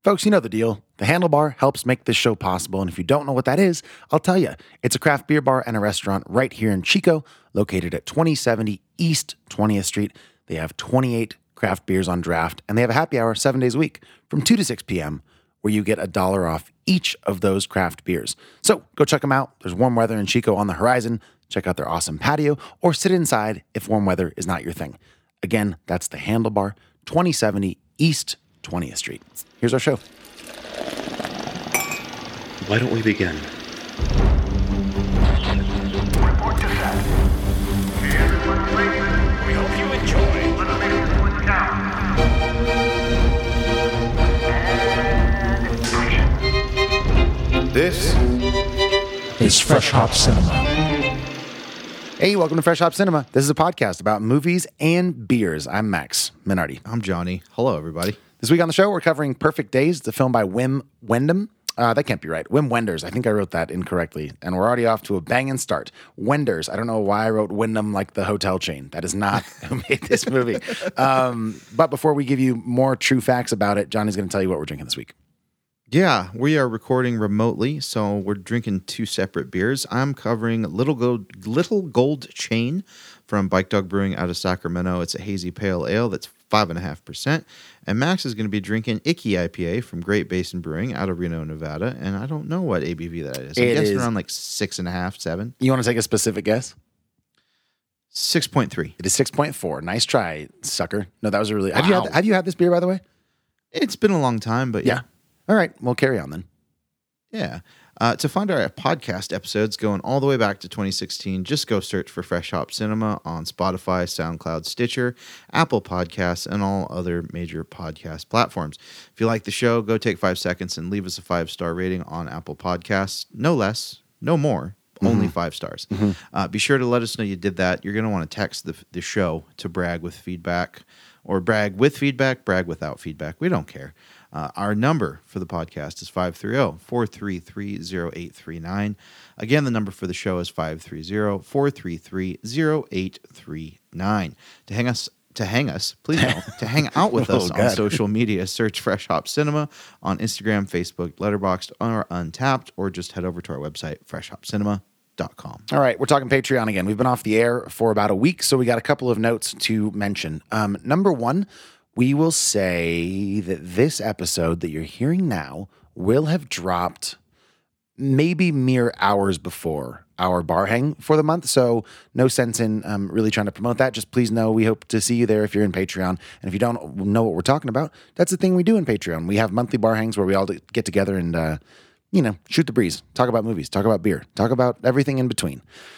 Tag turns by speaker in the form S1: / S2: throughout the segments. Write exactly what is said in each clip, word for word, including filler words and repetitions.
S1: Folks, you know the deal. The Handlebar helps make this show possible, and if you don't know what that is, I'll tell you. It's a craft beer bar and a restaurant right here in Chico, located at twenty seventy East twentieth Street. They have twenty-eight craft beers on draft, and they have a happy hour seven days a week from two to six p.m., where you get a dollar off each of those craft beers. So go check them out. There's warm weather in Chico on the horizon. Check out their awesome patio, or sit inside if warm weather is not your thing. Again, that's the Handlebar, twenty seventy East twentieth Street. Here's our show.
S2: Why don't we begin?
S3: Report to set. Everyone ready? We hope you enjoy. Let's make down. And
S4: This
S5: is Fresh Hop Cinema.
S1: Hey, welcome to Fresh Hop Cinema. This is a podcast about movies and beers. I'm Max Minardi.
S4: I'm Johnny. Hello, everybody.
S1: This week on the show, we're covering Perfect Days. It's a film by Wim Wenders. Uh, that can't be right. Wim Wenders. I think I wrote that incorrectly. And we're already off to a banging start. Wenders. I don't know why I wrote Wyndham like the hotel chain. That is not who made this movie. Um, but before we give you more true facts about it, Johnny's going to tell you what we're drinking this week.
S4: Yeah, we are recording remotely, so we're drinking two separate beers. I'm covering Little Gold, Little Gold Chain from Bike Dog Brewing out of Sacramento. It's a hazy pale ale that's five point five percent. And Max is going to be drinking Icky I P A from Great Basin Brewing out of Reno, Nevada. And I don't know what A B V that is. I'm
S1: It
S4: guessing
S1: is-
S4: around like six point five, seven.
S1: You want to take a specific guess?
S4: six point three.
S1: It is six point four. Nice try, sucker. No, that was a really... Have, you
S4: Wow.
S1: had, have you had this beer, by the way?
S4: It's been a long time, but yeah.
S1: All right, we'll carry on then.
S4: Yeah. Uh, to find our podcast episodes going all the way back to twenty sixteen, just go search for Fresh Hop Cinema on Spotify, SoundCloud, Stitcher, Apple Podcasts, and all other major podcast platforms. If you like the show, go take five seconds and leave us a five-star rating on Apple Podcasts. No less, no more, only five stars. Uh, be sure to let us know you did that. You're going to want to text the, the show to brag with feedback, or brag with feedback, brag without feedback. We don't care. Uh, our number for the podcast is five three zero, four three three, zero eight three nine. Again, the number for the show is five three zero, four three three, zero eight three nine. To hang us, to hang us, please no, to hang out with us
S1: Oh,
S4: on
S1: God.
S4: social media, search Fresh Hop Cinema on Instagram, Facebook, Letterboxd, or Untapped, or just head over to our website, fresh hop cinema dot com.
S1: All right, we're talking Patreon again. We've been off the air for about a week, so we got a couple of notes to mention. Um, number one, we will say that this episode that you're hearing now will have dropped maybe mere hours before our bar hang for the month. So no sense in um, really trying to promote that. Just please know we hope to see you there if you're in Patreon. And if you don't know what we're talking about, that's the thing we do in Patreon. We have monthly bar hangs where we all get together and, uh, you know, shoot the breeze, talk about movies, talk about beer, talk about everything in between.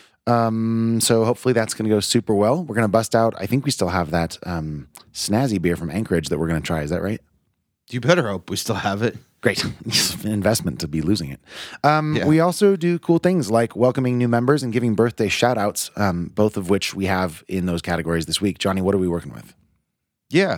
S1: Um, so hopefully that's going to go super well. We're going to bust out. I think we still have that um, snazzy beer from Anchorage that we're going to try. Is that right?
S4: You better hope we still have it.
S1: Great. It's an investment to be losing it. Um,
S4: Yeah.
S1: We also do cool things like welcoming new members and giving birthday shout outs, um, both of which we have in those categories this week. Johnny, what are we working with?
S4: Yeah.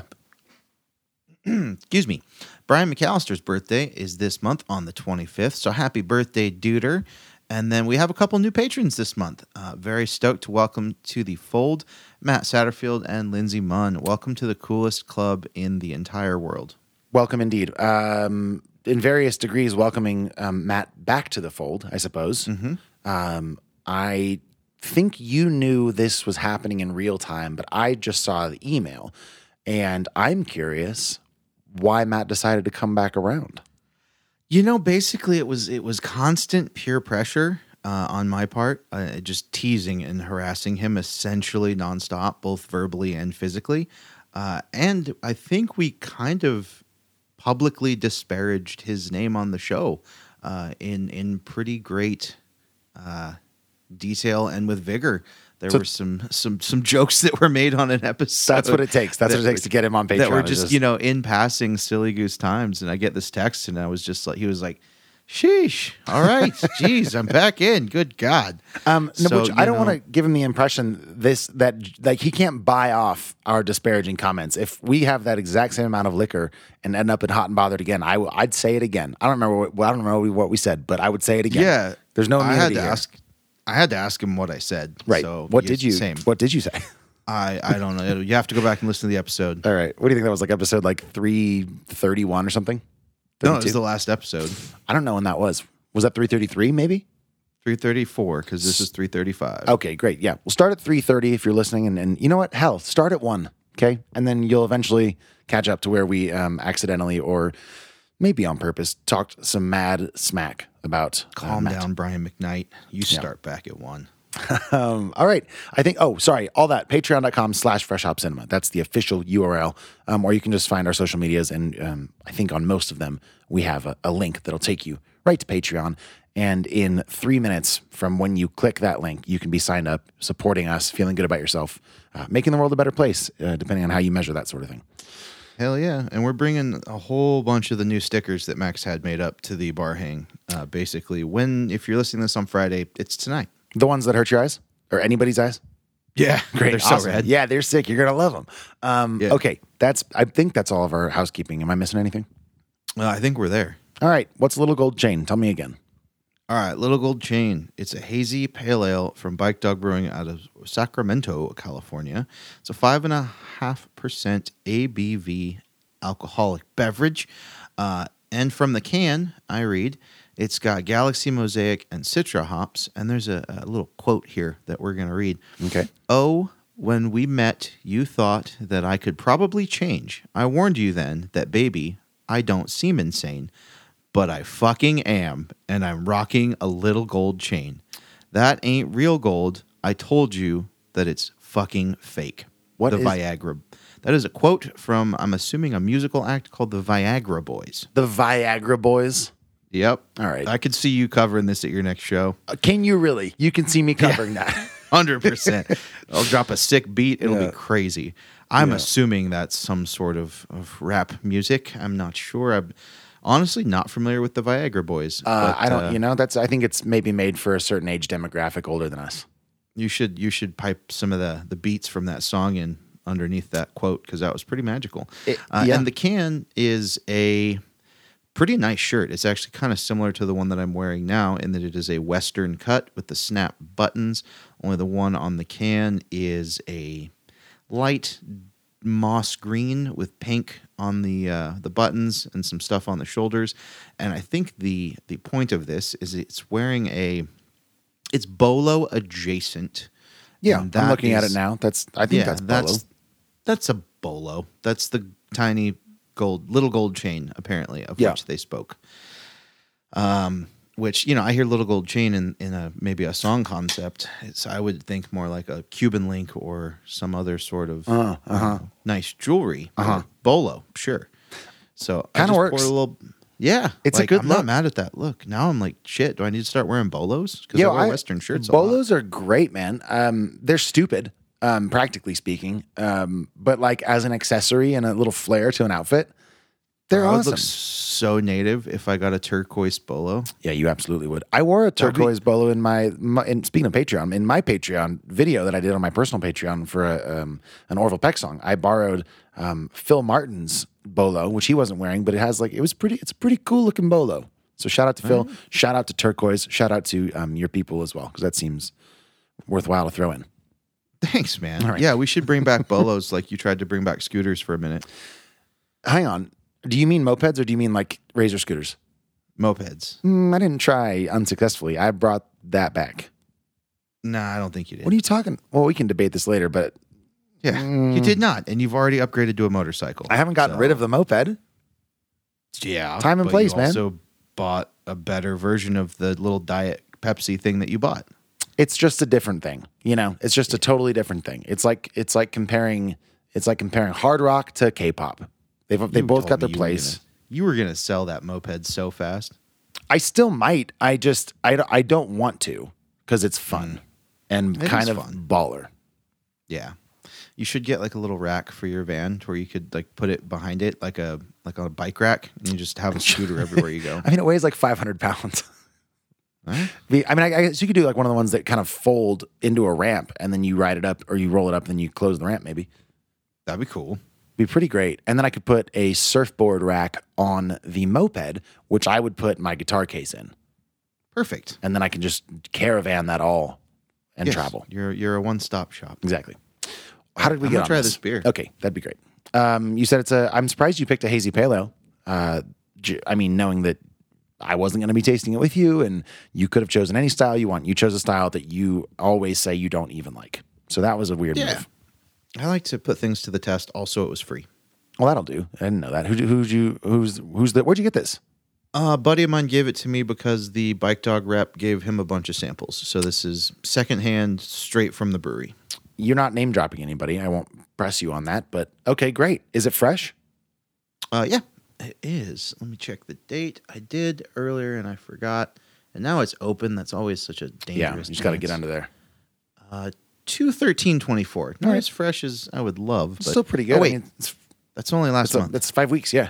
S4: Excuse me. Brian McAllister's birthday is this month on the twenty-fifth. So happy birthday, Duder. And then we have a couple new patrons this month. Uh, very stoked to welcome to the fold Matt Satterfield and Lindsay Munn. Welcome to the coolest club in the entire world.
S1: Welcome indeed. Um, in various degrees, welcoming um, Matt back to the fold, I suppose. Um, I think you knew this was happening in real time, but I just saw the email, and I'm curious why Matt decided to come back around.
S4: You know, basically, it was it was constant peer pressure uh, on my part, uh, just teasing and harassing him essentially nonstop, both verbally and physically. Uh, and I think we kind of publicly disparaged his name on the show uh, in in pretty great uh, detail and with vigor. There
S1: So-
S4: were some some some jokes that were made on an episode.
S1: That's what it takes. That's
S4: that
S1: what it takes
S4: were-
S1: to get him on Patreon.
S4: That were
S1: is
S4: just, you know, in passing silly goose times. And I get this text and I was just like, he was like, sheesh. All right. Jeez, I'm back in. Good God.
S1: Um, no,
S4: So,
S1: which
S4: you
S1: I don't
S4: know-
S1: want to give him the impression this that like he can't buy off our disparaging comments. If we have that exact same amount of liquor and end up in Hot and Bothered again, I w- I'd say it again. I don't remember. What, well, I don't remember what we said, but I would say it again.
S4: Yeah.
S1: there's no
S4: I
S1: immunity
S4: had to
S1: here.
S4: ask. I had to ask him what I said.
S1: Right.
S4: So
S1: what
S4: it's
S1: did you?
S4: the Same.
S1: What did you say?
S4: I I don't know. You have to go back and listen to the episode.
S1: All right. What do you think that was like? Episode like three thirty one or something?
S4: No, it was the last episode.
S1: I don't know when that was. Was that three thirty-three maybe?
S4: three thirty-four, because this is three thirty-five.
S1: Okay, great. Yeah. We'll start at three thirty if you're listening. And, and you know what? Hell, start at one. Okay. And then you'll eventually catch up to where we um, accidentally or maybe on purpose talked some mad smack about. uh,
S4: Calm
S1: Matt.
S4: down, Brian McKnight. You start back at one.
S1: Um, all right. I think, oh, sorry. All that. Patreon.com slash Fresh Hop Cinema. That's the official U R L. Um, or you can just find our social medias. And um, I think on most of them, we have a, a link that'll take you right to Patreon. And in three minutes from when you click that link, you can be signed up, supporting us, feeling good about yourself, uh, making the world a better place, uh, depending on how you measure that sort of thing.
S4: Hell yeah. And we're bringing a whole bunch of the new stickers that Max had made up to the bar hang. Uh, basically, when, if you're listening to this on Friday, it's tonight.
S1: The ones that hurt your eyes or anybody's eyes?
S4: Yeah.
S1: Great.
S4: They're
S1: Awesome.
S4: so rad.
S1: Yeah, they're sick. You're going to love them. Um,
S4: Yeah.
S1: Okay. That's, I think that's all of our housekeeping. Am I missing anything?
S4: Well, I think we're there.
S1: All right. What's Little Gold Chain? Tell me again.
S4: All right, Little Gold Chain. It's a hazy pale ale from Bike Dog Brewing out of Sacramento, California. It's a five and a half percent A B V alcoholic beverage. Uh, and from the can, I read, it's got Galaxy Mosaic and Citra hops. And there's a, a little quote here that we're going to read.
S1: Okay.
S4: Oh, when we met, you thought that I could probably change. I warned you then that, baby, I don't seem insane. But I fucking am, and I'm rocking a little gold chain. That ain't real gold. I told you that it's fucking fake.
S1: What
S4: the
S1: is-
S4: Viagra? That is a quote from, I'm assuming, a musical act called the Viagra Boys.
S1: The Viagra Boys.
S4: Yep.
S1: All right.
S4: I could see you covering this at your next show.
S1: Uh, Can you really? You can see me covering that.
S4: one hundred percent. I'll drop a sick beat. It'll
S1: Yeah.
S4: be crazy. I'm
S1: Yeah.
S4: assuming that's some sort of, of rap music. I'm not sure. I'm honestly not familiar with the Viagra Boys.
S1: Uh,
S4: but,
S1: I don't,
S4: uh,
S1: you know, that's, I think it's maybe made for a certain age demographic older than us.
S4: You should you should pipe some of the, the beats from that song in underneath that quote, because that was pretty magical.
S1: It-
S4: uh,
S1: yeah.
S4: And the can is a pretty nice shirt. It's actually kind of similar to the one that I'm wearing now in that it is a Western cut with the snap buttons. Only the one on the can is a light moss green with pink on the uh, the buttons and some stuff on the shoulders. And I think the the point of this is it's wearing a it's bolo adjacent.
S1: Yeah,
S4: And
S1: I'm
S4: that
S1: looking at
S4: is-
S1: it now. That's, I think that's bolo.
S4: that's that's a bolo. That's the tiny gold little gold chain apparently of
S1: Yeah.
S4: which they spoke. Um which, you know, I hear little gold chain in, in a maybe a song concept. It's I would think more like a Cuban link or some other sort of
S1: Uh, uh-huh.
S4: uh, nice jewelry.
S1: Uh-huh.
S4: Bolo, sure. So I
S1: Kinda
S4: just
S1: works.
S4: poured a little yeah.
S1: It's a
S4: like,
S1: good
S4: I'm
S1: look.
S4: not mad at that look. Now I'm like, shit, do I need to start wearing bolos? Because
S1: Yo,
S4: I wear
S1: I-
S4: Western shirts a lot.
S1: Bolos are great, man. Um, they're stupid, um, practically speaking. Um, but like as an accessory and a little flair to an outfit, they're
S4: I would
S1: awesome.
S4: look so native if I got a turquoise bolo.
S1: Yeah, you absolutely would. I wore a
S4: That'd be-
S1: turquoise bolo in my, my. And speaking of Patreon, in my Patreon video that I did on my personal Patreon for a, um, an Orville Peck song, I borrowed um, Phil Martin's bolo, which he wasn't wearing, but it has like it was pretty. It's a pretty cool looking bolo. So shout out to Phil. Shout out to Turquoise. Shout out to um, your people as well, because that seems worthwhile to throw in.
S4: Thanks, man.
S1: All right.
S4: Yeah, we should bring back bolos like you tried to bring back scooters for a minute.
S1: Hang on. Do you mean mopeds or do you mean like razor scooters?
S4: Mopeds.
S1: Mm, I didn't try unsuccessfully. I brought that back.
S4: Nah, I don't think you did.
S1: What are you talking? Well, we can debate this later, but
S4: yeah, you did not, and you've already upgraded to a motorcycle.
S1: I haven't gotten
S4: So-
S1: rid of the moped.
S4: Yeah,
S1: Time and
S4: but
S1: place,
S4: you
S1: man.
S4: Also bought a better version of the little Diet Pepsi thing that you bought.
S1: It's just a different thing. You know, it's just a totally different thing. It's like it's like comparing it's like comparing hard rock to K-pop. They've they
S4: You
S1: both
S4: told
S1: got their
S4: me you were
S1: place.
S4: gonna- You were gonna sell that moped so fast.
S1: I still might. I just I, don't- I don't want to because it's fun and
S4: It
S1: kind
S4: is
S1: of
S4: fun.
S1: baller.
S4: Yeah, you should get like a little rack for your van to where you could like put it behind it, like a like on a bike rack, and you just have a scooter everywhere you go.
S1: I mean, it weighs like five hundred pounds.
S4: Huh?
S1: The- I mean, I, I guess you could do like one of the ones that kind of fold into a ramp and then you ride it up or you roll it up and then you close the ramp maybe.
S4: That'd be cool.
S1: Be pretty great. And then I could put a surfboard rack on the moped, which I would put my guitar case in.
S4: Perfect.
S1: And then I can just caravan that all and
S4: Yes,
S1: travel.
S4: You're you're a one stop shop.
S1: Exactly. How did we
S4: I'm
S1: get
S4: gonna
S1: on
S4: try
S1: this?
S4: this beer.
S1: Okay, that'd be great. Um, you said it's a. I'm surprised you picked a hazy pale ale. Uh, j- I mean, knowing that I wasn't going to be tasting it with you, and you could have chosen any style you want. You chose a style that you always say you don't even like. So that was a weird
S4: Yeah.
S1: move.
S4: I like to put things to the test. Also, it was free.
S1: Well, that'll do. I didn't know that. Who who'd you who's who's the where'd you get this?
S4: Uh, a buddy of mine gave it to me because the Bike Dog rep gave him a bunch of samples. So this is secondhand, straight from the brewery.
S1: You're not name dropping anybody. I won't press you on that, but okay, great. Is it fresh?
S4: Uh, yeah, it is. Let me check the date. I did earlier and I forgot. And now it's open. That's always such a dangerous
S1: Yeah, you just got to get
S4: chance.
S1: under there.
S4: Uh, two thirteen twenty-four. Not
S1: All right.
S4: as fresh as I would love. But,
S1: Still pretty good.
S4: Oh, wait,
S1: I mean, it's,
S4: that's only last
S1: it's a-
S4: month.
S1: that's five weeks. Yeah.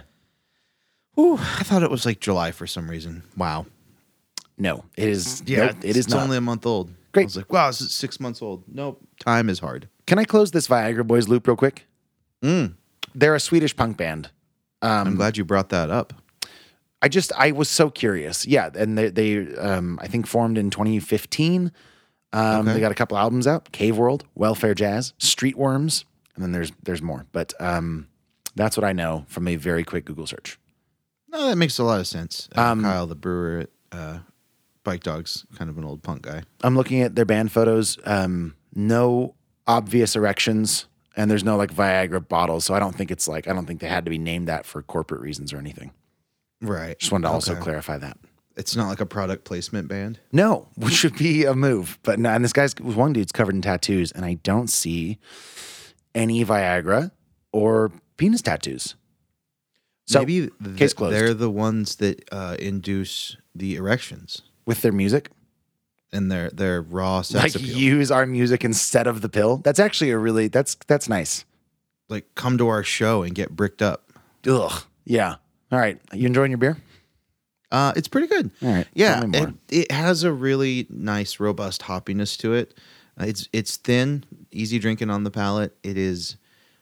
S4: Ooh, I thought it was like July for some reason. Wow.
S1: No, it is.
S4: Yeah,
S1: nope, it is
S4: it's
S1: not.
S4: only a month old.
S1: Great.
S4: I was like, wow, this is six months old. Nope, time is hard.
S1: Can I close this Viagra Boys loop real quick?
S4: Mm.
S1: They're a Swedish punk band.
S4: I'm glad you brought that up.
S1: I just I was so curious. Yeah, and they they um, I think formed in twenty fifteen. Um,
S4: Okay.
S1: They got a couple albums out: Cave World, Welfare Jazz, Street Worms, and then there's there's more. But um, that's what I know from a very quick Google search.
S4: No, that makes a lot of sense. Uh,
S1: Um,
S4: Kyle, the brewer at uh, Bike Dog's kind of an old punk guy.
S1: I'm looking at their band photos. Um, no obvious erections, and there's no like Viagra bottles. So I don't think it's like I don't think they had to be named that for corporate reasons or anything.
S4: Right.
S1: Just wanted to also
S4: Okay.
S1: clarify that.
S4: It's not like a product placement band.
S1: No, which would be a move. But no, and this guy's one dude's covered in tattoos, and I don't see any Viagra or penis tattoos. So
S4: Maybe
S1: case
S4: th-
S1: closed.
S4: they're the ones that uh, induce the erections
S1: with their music,
S4: and their their raw sex
S1: like
S4: appeal.
S1: use our music instead of the pill. That's actually a really that's that's nice.
S4: Like come to our show and get bricked up.
S1: Ugh. Yeah. All right. You enjoying your beer?
S4: Uh, it's pretty good.
S1: All right.
S4: Yeah,
S1: Tell me more.
S4: it, it has a really nice, robust hoppiness to it. Uh, it's it's thin, easy drinking on the palate. It is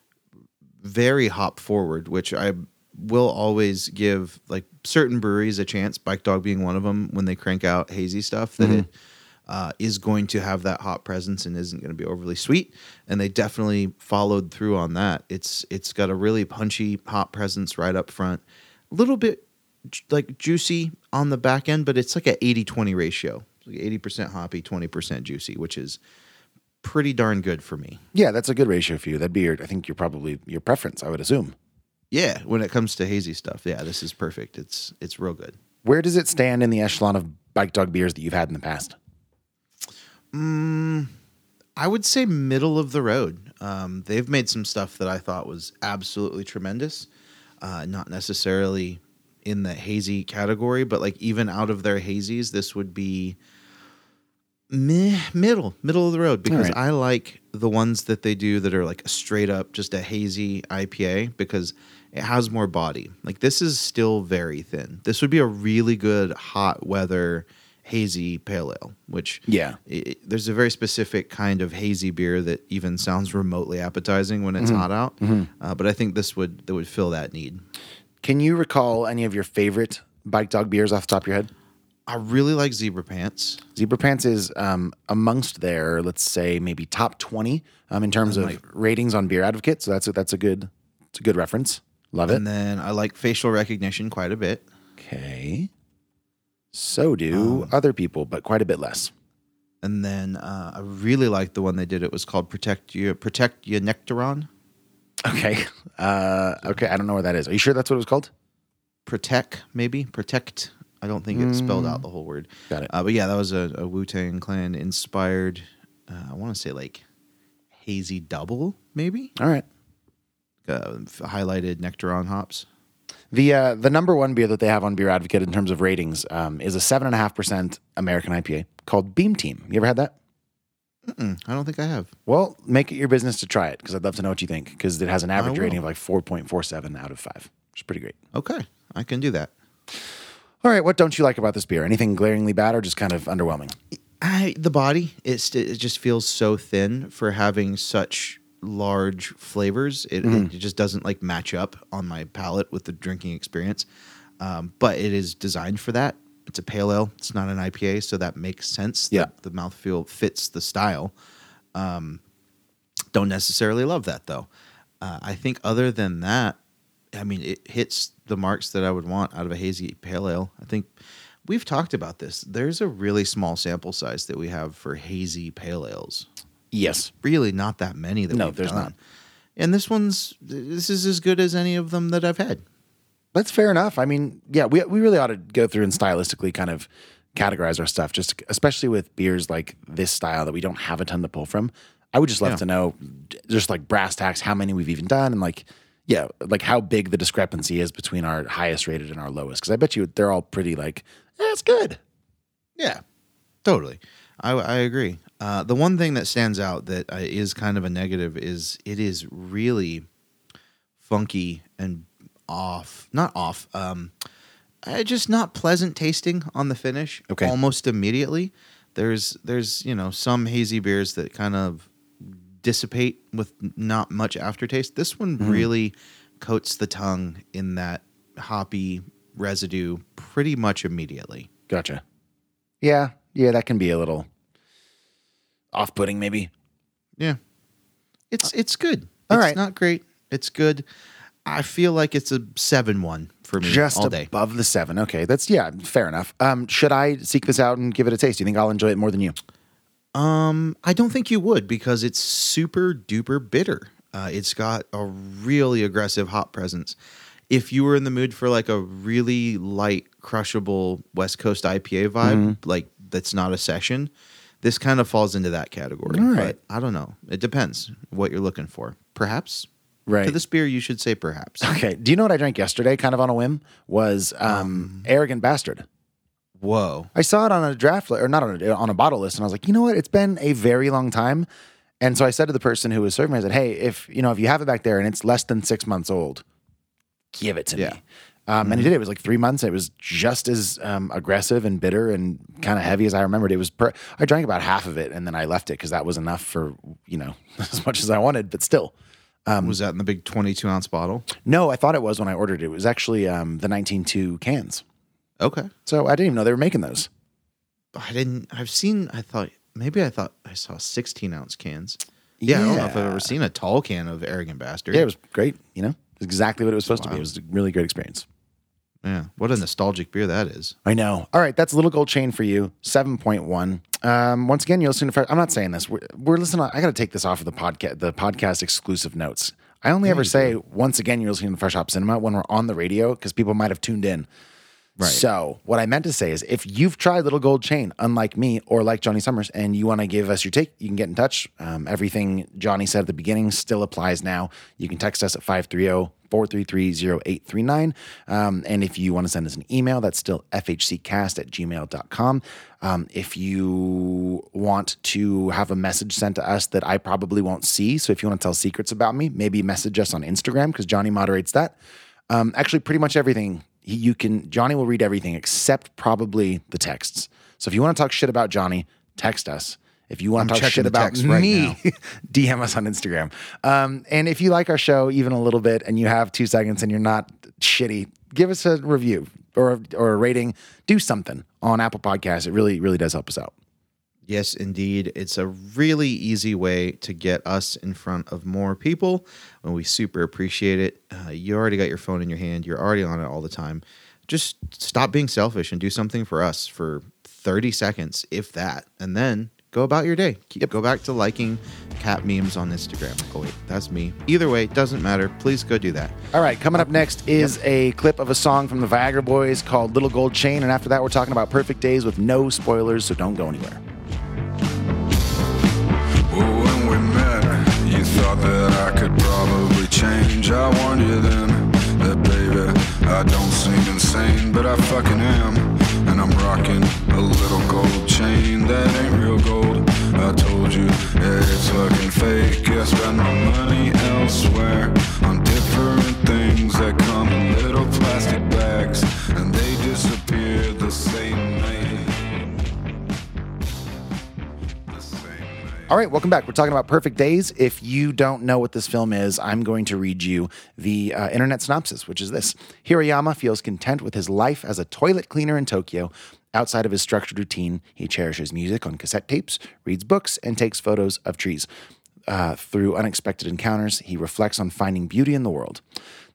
S4: very hop forward, which I will always give like certain breweries a chance. Bike Dog being one of them. When they crank out hazy stuff, that it uh, is going to have that hop presence and isn't going to be overly sweet. And they definitely followed through on that. It's it's got a really punchy hop presence right up front. A little bit ju- like juicy on the back end, but it's like a eighty twenty ratio. Like eighty percent hoppy, twenty percent juicy, which is pretty darn good for me.
S1: Yeah, that's a good ratio for you. That'd be your, I think you're probably your preference, I would assume.
S4: Yeah, when it comes to hazy stuff, yeah, this is perfect. It's it's real good.
S1: Where does it stand in the echelon of Bike Dog beers that you've had in the past?
S4: I would say middle of the road. Um, they've made some stuff that I thought was absolutely tremendous. Uh, not necessarily in the hazy category, but like even out of their hazies, this would be meh, middle, middle of the road because
S1: right.
S4: I like the ones that they do that are like a straight up just a hazy I P A because it has more body. Like this is still very thin. This would be a really good hot weather hazy pale ale, which
S1: Yeah.
S4: i there's a very specific kind of hazy beer that even sounds remotely appetizing when it's hot out. Uh, but I think this would that would fill that need.
S1: Can you recall any of your favorite Bike Dog beers off the top of your head?
S4: I really like Zebra Pants.
S1: Zebra Pants is um, amongst their, let's say, maybe top twenty um, in terms of ratings on Beer Advocate. So that's a, that's a good it's a good reference. Love it.
S4: And then I like Facial Recognition quite a bit.
S1: Okay. So do other people, but quite a bit less.
S4: And then uh, I really liked the one they did. It was called Protect You Protect You Nectaron.
S1: Okay. Uh, okay. I don't know where that is. Are you sure that's what it was called?
S4: Protect, maybe? Protect. I don't think it spelled out the whole word.
S1: Got it.
S4: Uh, but yeah, that was a, a Wu-Tang Clan inspired, uh, I want to say like hazy double, maybe?
S1: All right.
S4: Uh, highlighted Nectaron hops.
S1: The uh, the number one beer that they have on Beer Advocate in terms of ratings um, is a seven and a half percent American I P A called Beam Team. You ever had that?
S4: Mm-mm, I don't think I have.
S1: Well, make it your business to try it because I'd love to know what you think because it has an average
S4: will.
S1: rating of like four point four seven out of five, which is pretty great.
S4: Okay, I can do that.
S1: All right, what don't you like about this beer? Anything glaringly bad or just kind of underwhelming?
S4: I, the body, it's, it just feels so thin for having such large flavors. It, it just doesn't like match up on my palate with the drinking experience. Um, but it is designed for that. It's a pale ale. It's not an I P A, so that makes sense.
S1: Yeah.
S4: The, the mouthfeel fits the style. Um, don't necessarily love that though. Uh, I think other than that, I mean, it hits the marks that I would want out of a hazy pale ale. I think we've talked about this. There's a really small sample size that we have for hazy pale ales.
S1: Yes.
S4: Really not that many that
S1: No,
S4: we've
S1: there's
S4: done.
S1: not.
S4: And this one's, this is as good as any of them that I've had.
S1: That's fair enough. I mean, yeah, we we really ought to go through and stylistically kind of categorize our stuff, just especially with beers like this style that we don't have a ton to pull from. I would just love
S4: Yeah.
S1: to know, just like brass tacks, how many we've even done, and like, yeah, like how big the discrepancy is between our highest rated and our lowest. Because I bet you they're all pretty like, eh, it's good.
S4: Yeah, totally. I, I agree. Uh, the one thing that stands out that uh, is kind of a negative is it is really funky and off. Not off. Um, uh, just not pleasant tasting on the finish.
S1: Okay.
S4: Almost immediately. There's there's you know some hazy beers that kind of dissipate with not much aftertaste. This one really coats the tongue in that hoppy residue pretty much immediately.
S1: Gotcha. Yeah, yeah, that can be a little off-putting, maybe.
S4: Yeah. It's it's good.
S1: All
S4: it's
S1: right.
S4: not great. It's good. I feel like it's a seven one for me
S1: Just
S4: all day.
S1: above the seven. Okay, that's yeah, fair enough. Um, should I seek this out and give it a taste? Do you think I'll enjoy it more than you?
S4: Um, I don't think you would because it's super duper bitter. Uh, it's got a really aggressive hop presence. If you were in the mood for like a really light, crushable West Coast I P A vibe,
S1: Mm-hmm.
S4: like that's not a session, this kind of falls into that category.
S1: All right.
S4: But I don't know. It depends what you're looking for. Perhaps.
S1: Right.
S4: To this beer, you should say perhaps.
S1: Okay. Do you know what I drank yesterday, kind of on a whim? Was um, Arrogant Bastard.
S4: Whoa.
S1: I saw it on a draft li- or not on a, on a bottle list, and I was like, you know what? It's been a very long time, and so I said to the person who was serving me, I said, hey, if you know if you have it back there and it's less than six months old, give it to
S4: Yeah.
S1: me. Um, And he did. It was like three months. It was just as um, aggressive and bitter and kind of heavy as I remembered. It was. Per- I drank about half of it, and then I left it because that was enough for you know as much as I wanted, but still.
S4: Was that in the big twenty-two ounce bottle?
S1: No, I thought it was when I ordered it. It was actually um, the nineteen two cans.
S4: Okay.
S1: So I didn't even know they were making those.
S4: I didn't. I've seen. I thought maybe I thought I saw sixteen ounce cans. Yeah, I don't know if I've
S1: Yeah.
S4: ever seen a tall can of Arrogant Bastard.
S1: Yeah, it was great. You know, it's exactly what it was supposed to be.
S4: Wow.
S1: It was a really great experience.
S4: Yeah, what a nostalgic beer that is.
S1: I know. All right, that's Little Gold Chain for you, seven point one. Um, once again, you're listening to. I'm not saying this. We're, we're listening. I got to take this off of the podcast. The podcast exclusive notes. I only ever say once again you're listening to Fresh Hop Cinema when we're on the radio because people might have tuned in.
S4: Right.
S1: So what I meant to say is if you've tried Little Gold Chain, unlike me or like Johnny Summers, and you want to give us your take, you can get in touch. Um, everything Johnny said at the beginning still applies now. You can text us at five three zero, four three three, zero eight three nine. Um, and if you want to send us an email, that's still f h c cast at gmail dot com. Um, if you want to have a message sent to us that I probably won't see, so if you want to tell secrets about me, maybe message us on Instagram because Johnny moderates that. Um, actually, pretty much everything. He, you can Johnny will read everything except probably the texts. So if you want to talk shit about Johnny, text us. If you want
S4: I'm
S1: to talk
S4: checking
S1: shit
S4: the
S1: about
S4: text right
S1: me,
S4: now.
S1: D M us on Instagram. Um, and if you like our show even a little bit and you have two seconds and you're not shitty, give us a review or or a rating. Do something on Apple Podcasts. It really really does help us out.
S4: Yes, indeed. It's a really easy way to get us in front of more people, and we super appreciate it. Uh, you already got your phone in your hand. You're already on it all the time. Just stop being selfish and do something for us for thirty seconds, if that, and then go about your day. Keep, Go back to liking cat memes on Instagram. Oh, wait, that's me. Either way, doesn't matter. Please go do that.
S1: All right, coming up next is a clip of a song from the Viagra Boys called Little Gold Chain. And after that, we're talking about Perfect Days with no spoilers, so don't go anywhere.
S2: Well, when we met, you thought that I could probably change. I warned you then that, baby, I don't seem insane, but I fucking am. And I'm rocking a little gold chain that ain't real gold. I told you that it's fucking fake. I spend my money elsewhere on different things that come in little plastic bags, and they disappear the same night.
S1: All right, welcome back. We're talking about Perfect Days. If you don't know what this film is, I'm going to read you the uh, internet synopsis, which is this. Hirayama feels content with his life as a toilet cleaner in Tokyo. Outside of his structured routine, he cherishes music on cassette tapes, reads books, and takes photos of trees. Uh, through unexpected encounters, he reflects on finding beauty in the world.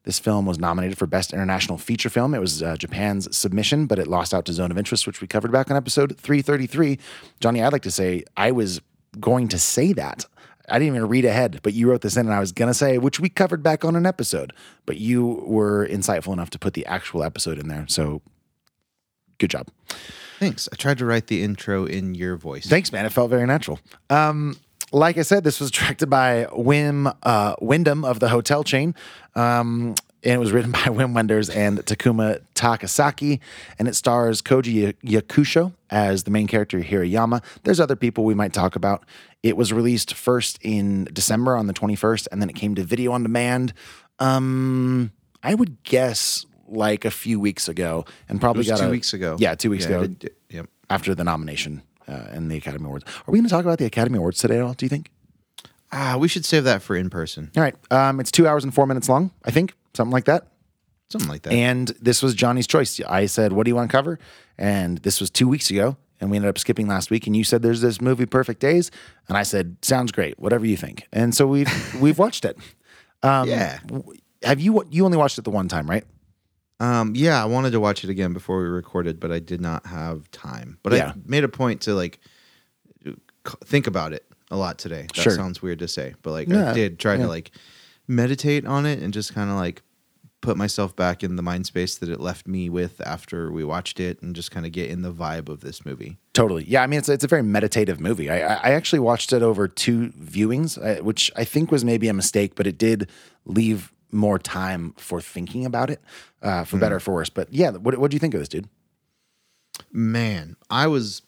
S1: This film was nominated for Best International Feature Film. It was uh, Japan's submission, but it lost out to Zone of Interest, which we covered back on episode three thirty-three. Johnny, I'd like to say I was going to say that. I didn't even read ahead, but you wrote this in and I was going to say, which we covered back on an episode, but you were insightful enough to put the actual episode in there. So good job.
S4: Thanks. I tried to write the intro in your voice.
S1: Thanks, man. It felt very natural. Um, like I said, this was directed by Wim uh, Wyndham of the hotel chain. Um, and it was written by Wim Wenders and Takuma Takasaki, and it stars Koji Yakusho as the main character, Hirayama. There's other people we might talk about. It was released first in December on the twenty-first, and then it came to video on demand, um, I would guess like a few weeks ago, and probably
S4: It was
S1: got
S4: two
S1: a,
S4: weeks ago.
S1: Yeah, two weeks
S4: Yeah,
S1: ago
S4: it did- yep.
S1: after the nomination uh, and the Academy Awards. Are we going to talk about the Academy Awards today at all, do you think?
S4: Ah, we should save that for in person.
S1: All right. Um, it's two hours and four minutes long, I think, something like that.
S4: Something like that.
S1: And this was Johnny's choice. I said, what do you want to cover? And this was two weeks ago. And we ended up skipping last week. And you said, there's this movie, Perfect Days. And I said, sounds great. Whatever you think. And so we've, we've watched it. Um,
S4: yeah.
S1: Have you, you only watched it the one time, right?
S4: Um, yeah, I wanted to watch it again before we recorded, but I did not have time. But
S1: Yeah.
S4: I made a point to like c- think about it a lot today. That
S1: Sure.
S4: sounds weird to say, but like
S1: Yeah,
S4: I did try
S1: yeah.
S4: to like meditate on it and just kind of like put myself back in the mind space that it left me with after we watched it, and just kind of get in the vibe of this movie.
S1: Totally. Yeah. I mean, it's, it's a very meditative movie. I, I I actually watched it over two viewings, uh, which I think was maybe a mistake, but it did leave more time for thinking about it, uh, for better or for worse. But yeah, what what do you think of this, dude?
S4: Man, I was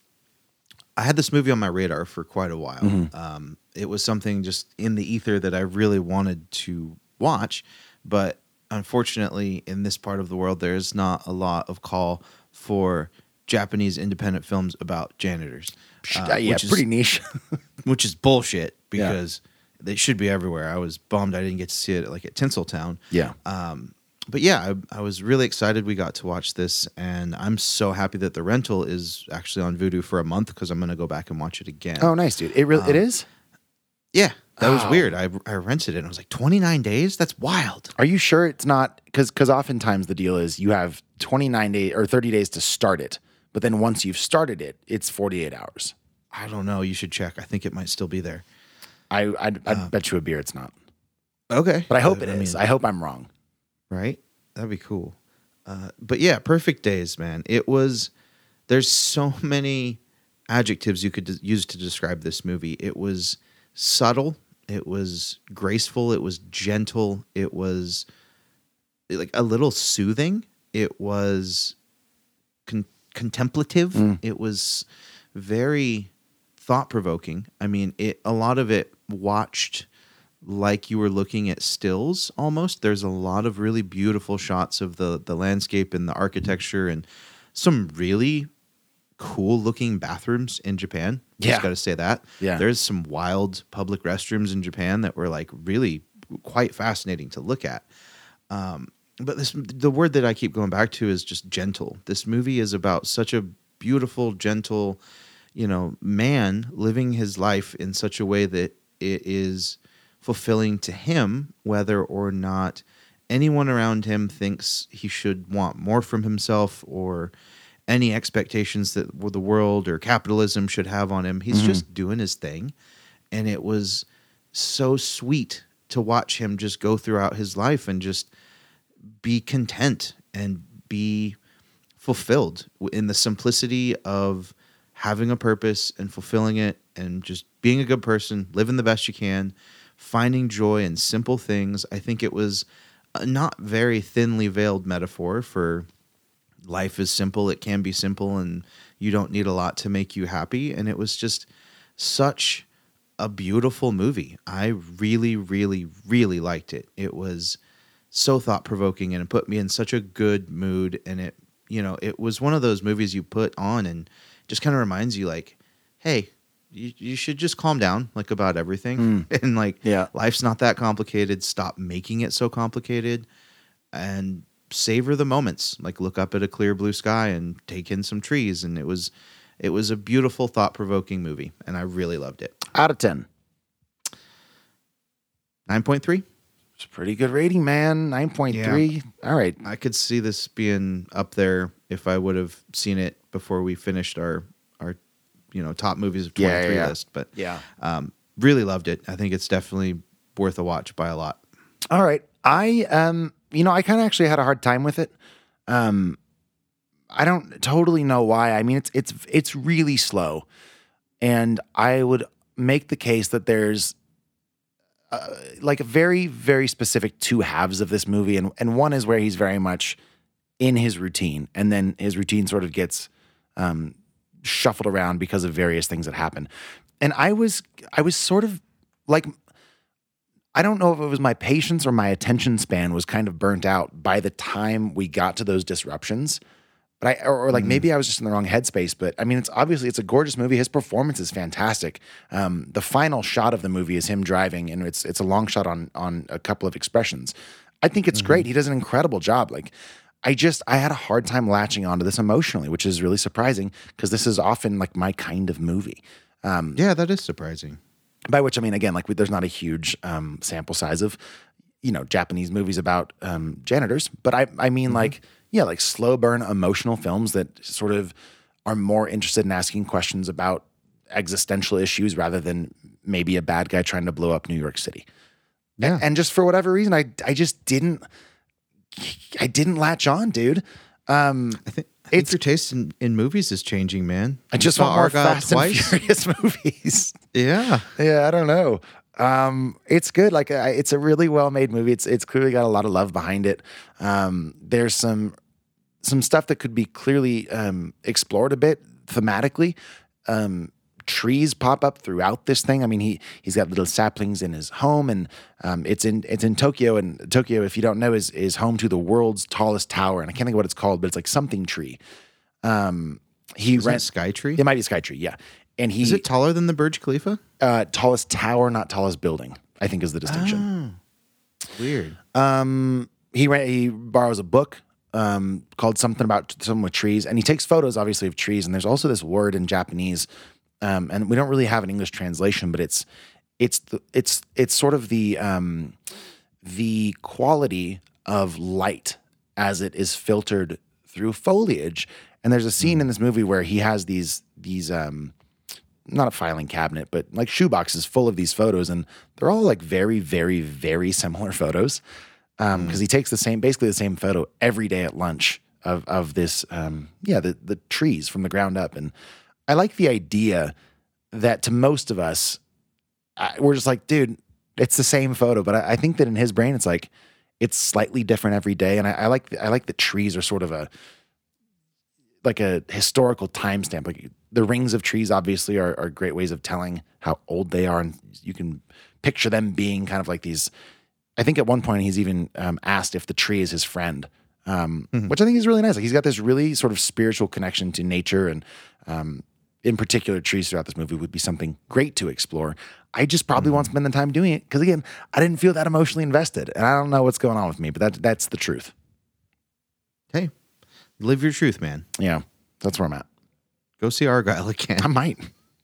S4: I had this movie on my radar for quite a while.
S1: Mm-hmm.
S4: Um, it was something just in the ether that I really wanted to watch, but unfortunately, in this part of the world, there is not a lot of call for Japanese independent films about janitors.
S1: Uh, yeah,
S4: which is-
S1: pretty niche.
S4: which is bullshit because they should be everywhere. I was bummed I didn't get to see it like at Tinseltown.
S1: Yeah.
S4: Um, but yeah, I, I was really excited we got to watch this, and I'm so happy that the rental is actually on Vudu for a month because I'm going to go back and watch it again.
S1: Oh, nice, dude. It really it is.
S4: Yeah, that was
S1: Oh.
S4: weird. I, I rented it, and I was like, twenty-nine days? That's wild.
S1: Are you sure it's not? Because because oftentimes the deal is you have twenty-nine days or thirty days to start it, but then once you've started it, it's forty-eight hours.
S4: I don't know. You should check. I think it might still be there.
S1: I I'd, I'd bet you a beer it's not,
S4: Okay.
S1: but I hope
S4: Uh,
S1: it
S4: I
S1: is.
S4: mean-
S1: I hope I'm wrong.
S4: Right? That'd be cool. Uh, but yeah, Perfect Days, man. It was, there's so many adjectives you could d- use to describe this movie. It was subtle, it was graceful, it was gentle, it was like a little soothing, it was con- contemplative, it was very thought provoking. I mean, it a lot of it watched like you were looking at stills almost. There's a lot of really beautiful shots of the the landscape and the architecture, and some really cool looking bathrooms in Japan.
S1: Yeah.
S4: Just got to say that.
S1: Yeah.
S4: There's some wild public restrooms in Japan that were like really quite fascinating to look at. Um, but this the word that I keep going back to is just gentle. This movie is about such a beautiful, gentle, you know, man living his life in such a way that it is fulfilling to him, whether or not anyone around him thinks he should want more from himself or any expectations that the world or capitalism should have on him. He's just doing his thing. And it was so sweet to watch him just go throughout his life and just be content and be fulfilled in the simplicity of having a purpose and fulfilling it and just being a good person, living the best you can, finding joy in simple things. I think it was a not very thinly veiled metaphor for life is simple. It can be simple and you don't need a lot to make you happy. And it was just such a beautiful movie. I really, really, really liked it. It was so thought provoking and it put me in such a good mood. And it, you know, it was one of those movies you put on and just kind of reminds you like, hey, you, you should just calm down like about everything. And like,
S1: Yeah.
S4: life's not that complicated. Stop making it so complicated and savor the moments. Like look up at a clear blue sky and take in some trees. And it was, it was a beautiful, thought provoking movie. And I really loved it.
S1: Out of ten.
S4: nine point three.
S1: It's a pretty good rating, man. nine point three. All right.
S4: I could see this being up there if I would have seen it before we finished our our you know top movies of
S1: Yeah,
S4: twenty-three
S1: yeah, yeah.
S4: list. But
S1: Yeah.
S4: um, really loved it. I think it's definitely worth a watch by a lot.
S1: All right. I um you know, I kind of actually had a hard time with it. Um I don't totally know why. I mean, it's it's it's really slow. And I would make the case that there's uh, like a very very specific two halves of this movie, and and one is where he's very much in his routine, and then his routine sort of gets um shuffled around because of various things that happen. And I was I was sort of like, I don't know if it was my patience or my attention span was kind of burnt out by the time we got to those disruptions. But I, or, or like maybe I was just in the wrong headspace. But I mean, it's obviously it's a gorgeous movie. His performance is fantastic. Um, the final shot of the movie is him driving, and it's it's a long shot on on a couple of expressions. I think it's great. He does an incredible job. Like, I just I had a hard time latching onto this emotionally, which is really surprising because this is often like my kind of movie. Um,
S4: Yeah, that is surprising.
S1: by which I mean, again, like we, there's not a huge um, sample size of, you know, Japanese movies about um, janitors, but I, I mean, like, yeah, like slow burn emotional films that sort of are more interested in asking questions about existential issues rather than maybe a bad guy trying to blow up New York City.
S4: Yeah.
S1: And, and just for whatever reason, I, I just didn't, I didn't latch on, dude. Um,
S4: I think, I think
S1: It's-
S4: your taste in, in movies is changing, man.
S1: I
S4: You
S1: just
S4: saw
S1: want more
S4: Argyle
S1: Fast and
S4: twice.
S1: Furious movies.
S4: Yeah.
S1: Yeah, I don't know. Um, it's good. Like, I, it's a really well made movie. It's it's clearly got a lot of love behind it. Um, there's some some stuff that could be clearly um, explored a bit thematically. Um, trees pop up throughout this thing. I mean, he he's got little saplings in his home, and um, it's in it's in Tokyo. And Tokyo, if you don't know, is is home to the world's tallest tower. And I can't think of what it's called, but it's like something tree. Um, he
S4: Is that
S1: rents
S4: Skytree?
S1: It might be Skytree, yeah. And he
S4: Is it taller than the Burj Khalifa?
S1: uh, tallest tower, not tallest building, I think is the distinction.
S4: Weird.
S1: Um, he ran, he borrows a book um, called something about something with trees, and he takes photos, obviously, of trees. And there's also this word in Japanese, um, and we don't really have an English translation, but it's it's the, it's it's sort of the um, the quality of light as it is filtered through foliage. And there's a scene in this movie where he has these these um, not a filing cabinet, but like shoeboxes full of these photos, and they're all like very, very, very similar photos. Um, because he takes the same, basically the same photo every day at lunch of of this, um, yeah, the the trees from the ground up, and I like the idea that to most of us, I, we're just like, dude, it's the same photo, but I, I think that in his brain, it's like it's slightly different every day, and I, I like I like that trees are sort of a like a historical timestamp. Like the rings of trees obviously are, are great ways of telling how old they are. And you can picture them being kind of like these, I think at one point he's even um, asked if the tree is his friend, um, which I think is really nice. Like he's got this really sort of spiritual connection to nature, and um, in particular trees throughout this movie would be something great to explore. I just probably won't spend the time doing it. Cause again, I didn't feel that emotionally invested, and I don't know what's going on with me, but that, that's the truth.
S4: Hey, live your truth, man.
S1: Yeah. That's where I'm at.
S4: Go see Argyle again.
S1: I might.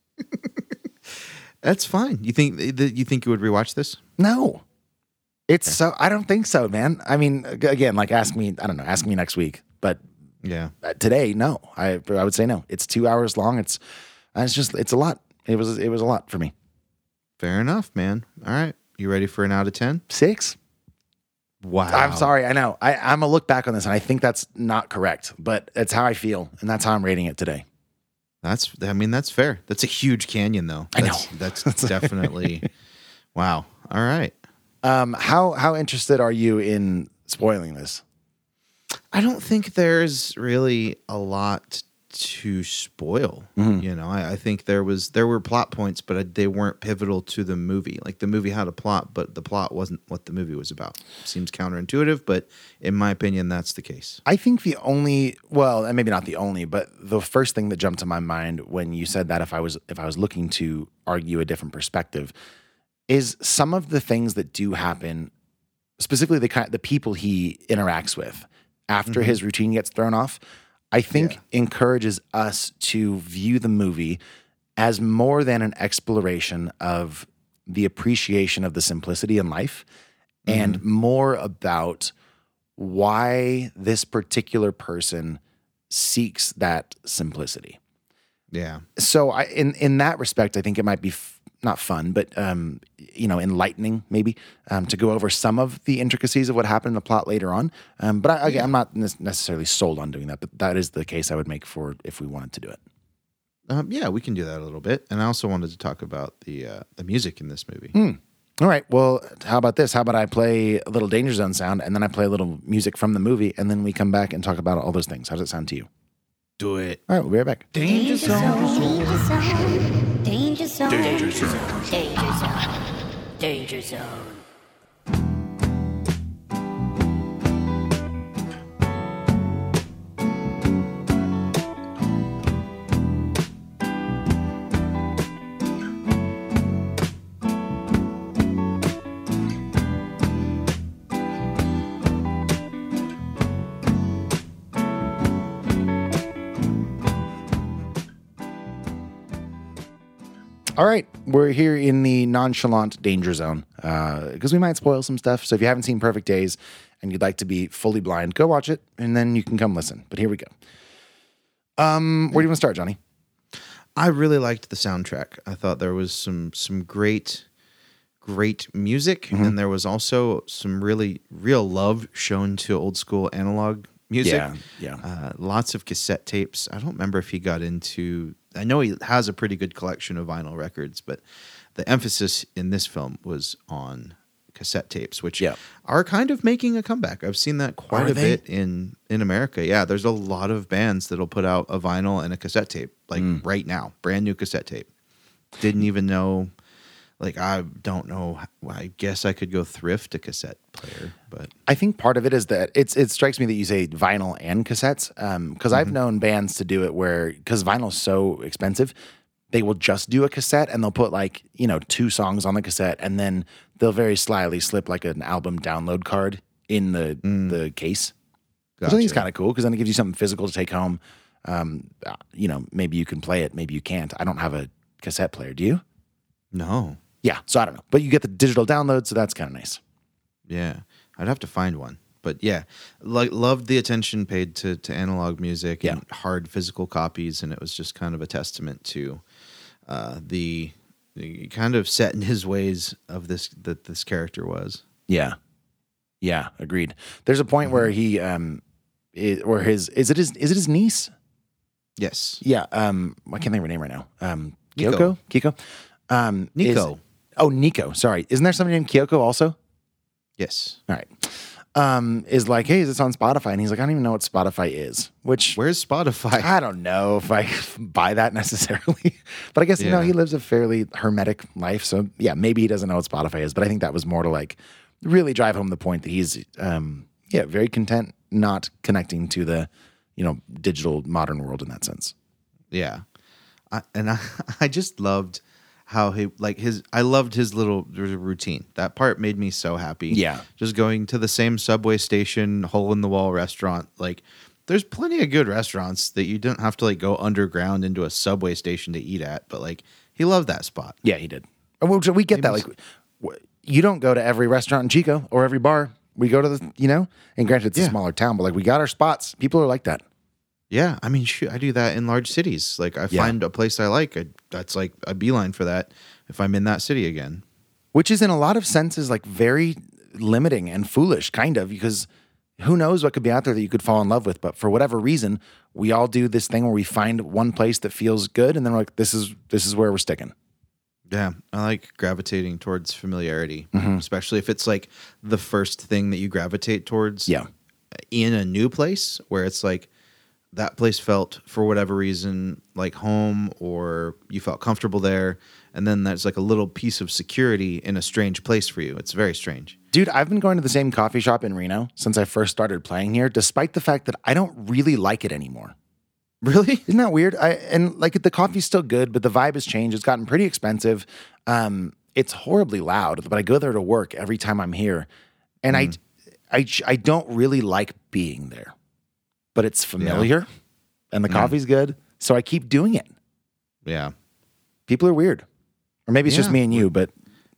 S4: That's fine. You think that you think you would rewatch this?
S1: No, it's so, I don't think so, man. I mean, ag- again, like ask me, I don't know, ask me next week, but
S4: Yeah.
S1: uh, today, no, I, I would say no. It's two hours long. It's, uh, it's just, it's a lot. It was, it was a lot for me.
S4: Fair enough, man. All right. You ready for an out of ten?
S1: Six.
S4: Wow.
S1: I'm sorry. I know I, I'm gonna look back on this and I think that's not correct, but it's how I feel. And that's how I'm rating it today.
S4: That's, I mean, that's fair. That's a huge canyon, though.
S1: I know.
S4: That's, that's definitely, wow. All right.
S1: Um, how, how interested are you in spoiling this?
S4: I don't think there's really a lot to spoil.
S1: Mm-hmm.
S4: You know, I, I think there was there were plot points, but I, they weren't pivotal to the movie. Like the movie had a plot, but the plot wasn't what the movie was about. Seems counterintuitive, but in my opinion, that's the case.
S1: I think the only, well, and maybe not the only, but the first thing that jumped to my mind when you said that, if I was if I was looking to argue a different perspective, is some of the things that do happen, specifically the kind, the people he interacts with after his routine gets thrown off, I think
S4: Yeah.
S1: encourages us to view the movie as more than an exploration of the appreciation of the simplicity in life, and more about why this particular person seeks that simplicity.
S4: Yeah.
S1: So I, in in that respect, I think it might be f- not fun, but um, you know, enlightening maybe um, to go over some of the intricacies of what happened in the plot later on. Um, but I, again, I'm not ne- necessarily sold on doing that. But that is the case I would make for if we wanted to do it.
S4: Um, yeah, we can do that a little bit. And I also wanted to talk about the uh, the music in this movie.
S1: All right. Well, how about this? How about I play a little Danger Zone sound, and then I play a little music from the movie, and then we come back and talk about all those things. How does it sound to you?
S4: Do it.
S1: All right, we'll be right back.
S6: Danger zone. Danger zone. Danger zone. Danger zone. Danger zone. Danger zone.
S1: All right, we're here in the nonchalant danger zone because we might spoil some stuff. So if you haven't seen Perfect Days and you'd like to be fully blind, go watch it, and then you can come listen. But here we go. Um, where do you want to start, Johnny?
S4: I really liked the soundtrack. I thought there was some some great, great music,
S1: Mm-hmm.
S4: and there was also some really real love shown to old school analog music.
S1: Yeah, yeah.
S4: Uh, lots of cassette tapes. I don't remember if he got into. I know he has a pretty good collection of vinyl records, but the emphasis in this film was on cassette tapes, which
S1: Yeah.
S4: are kind of making a comeback. I've seen that quite
S1: Are
S4: a
S1: they?
S4: bit in in America. Yeah, there's a lot of bands that'll put out a vinyl and a cassette tape like
S1: Mm.
S4: right now, brand new cassette tape. Didn't even know. Like, I don't know. I guess I could go thrift a cassette player, but
S1: I think part of it is that it's it strikes me that you say vinyl and cassettes because I've known bands to do it where because vinyl's so expensive, they will just do a cassette and they'll put like you know two songs on the cassette and then they'll very slyly slip like an album download card in the the case. Which I think it's
S4: Gotcha.
S1: kind of cool because then it gives you something physical to take home. Um, uh, you know, maybe you can play it, maybe you can't. I don't have a cassette player. Do you?
S4: no.
S1: Yeah, so I don't know, but you get the digital download, so that's kind of nice.
S4: Yeah, I'd have to find one. But yeah, like loved the attention paid to to analog music and hard physical copies, and it was just kind of a testament to uh, the, the kind of set in his ways of this that this character was.
S1: Yeah. Yeah, agreed. There's a point where he um is, or his is it his is it his niece?
S4: Yes,
S1: Yeah, um I can't think of her name right now. Um
S4: Nico.
S1: Kyoko? Kiko? Um
S4: Nico.
S1: is- oh, Nico, sorry. Isn't there somebody named Kyoko also?
S4: yes.
S1: All right. Um is like, "Hey, is this on Spotify?" And he's like, "I don't even know what Spotify is." Which
S4: Where's Spotify?
S1: I don't know if I buy that necessarily. But I guess you know
S4: Yeah.
S1: he lives a fairly hermetic life, so yeah, maybe he doesn't know what Spotify is, but I think that was more to like really drive home the point that he's um yeah, very content not connecting to the, you know, digital modern world in that sense.
S4: Yeah, I, and I, I just loved how he like his. I loved his little routine. That part made me so happy.
S1: Yeah.
S4: just going to the same subway station, hole in the wall restaurant. Like, there's plenty of good restaurants that you don't have to like go underground into a subway station to eat at. But like, he loved that spot.
S1: Yeah, he did. And we, we get that. Like, w- you don't go to every restaurant in Chico or every bar. We go to the, you know, and granted it's a
S4: Yeah.
S1: smaller town, but like we got our spots. People are like that.
S4: Yeah, I mean, shoot, I do that in large cities. Like, I
S1: Yeah.
S4: find a place I like, I, that's like a beeline for that if I'm in that city again.
S1: Which is in a lot of senses like very limiting and foolish, kind of, because who knows what could be out there that you could fall in love with. But for whatever reason, we all do this thing where we find one place that feels good, and then we're like, this is this is where we're sticking.
S4: Yeah, I like gravitating towards familiarity,
S1: Mm-hmm.
S4: especially if it's like the first thing that you gravitate towards.
S1: Yeah.
S4: In a new place where it's like that place felt for whatever reason like home, or you felt comfortable there, and then there's like a little piece of security in a strange place for you. It's very strange.
S1: Dude, I've been going to the same coffee shop in Reno since I first started playing here, despite the fact that I don't really like it anymore.
S4: Really?
S1: Isn't that weird? I and like the coffee's still good, but the vibe has changed. It's gotten pretty expensive. Um, it's horribly loud, but I go there to work every time I'm here, and I, I, I don't really like being there. But it's familiar, and the coffee's good, so I keep doing it.
S4: Yeah.
S1: People are weird, or maybe it's just
S4: Yeah.
S1: me and you, but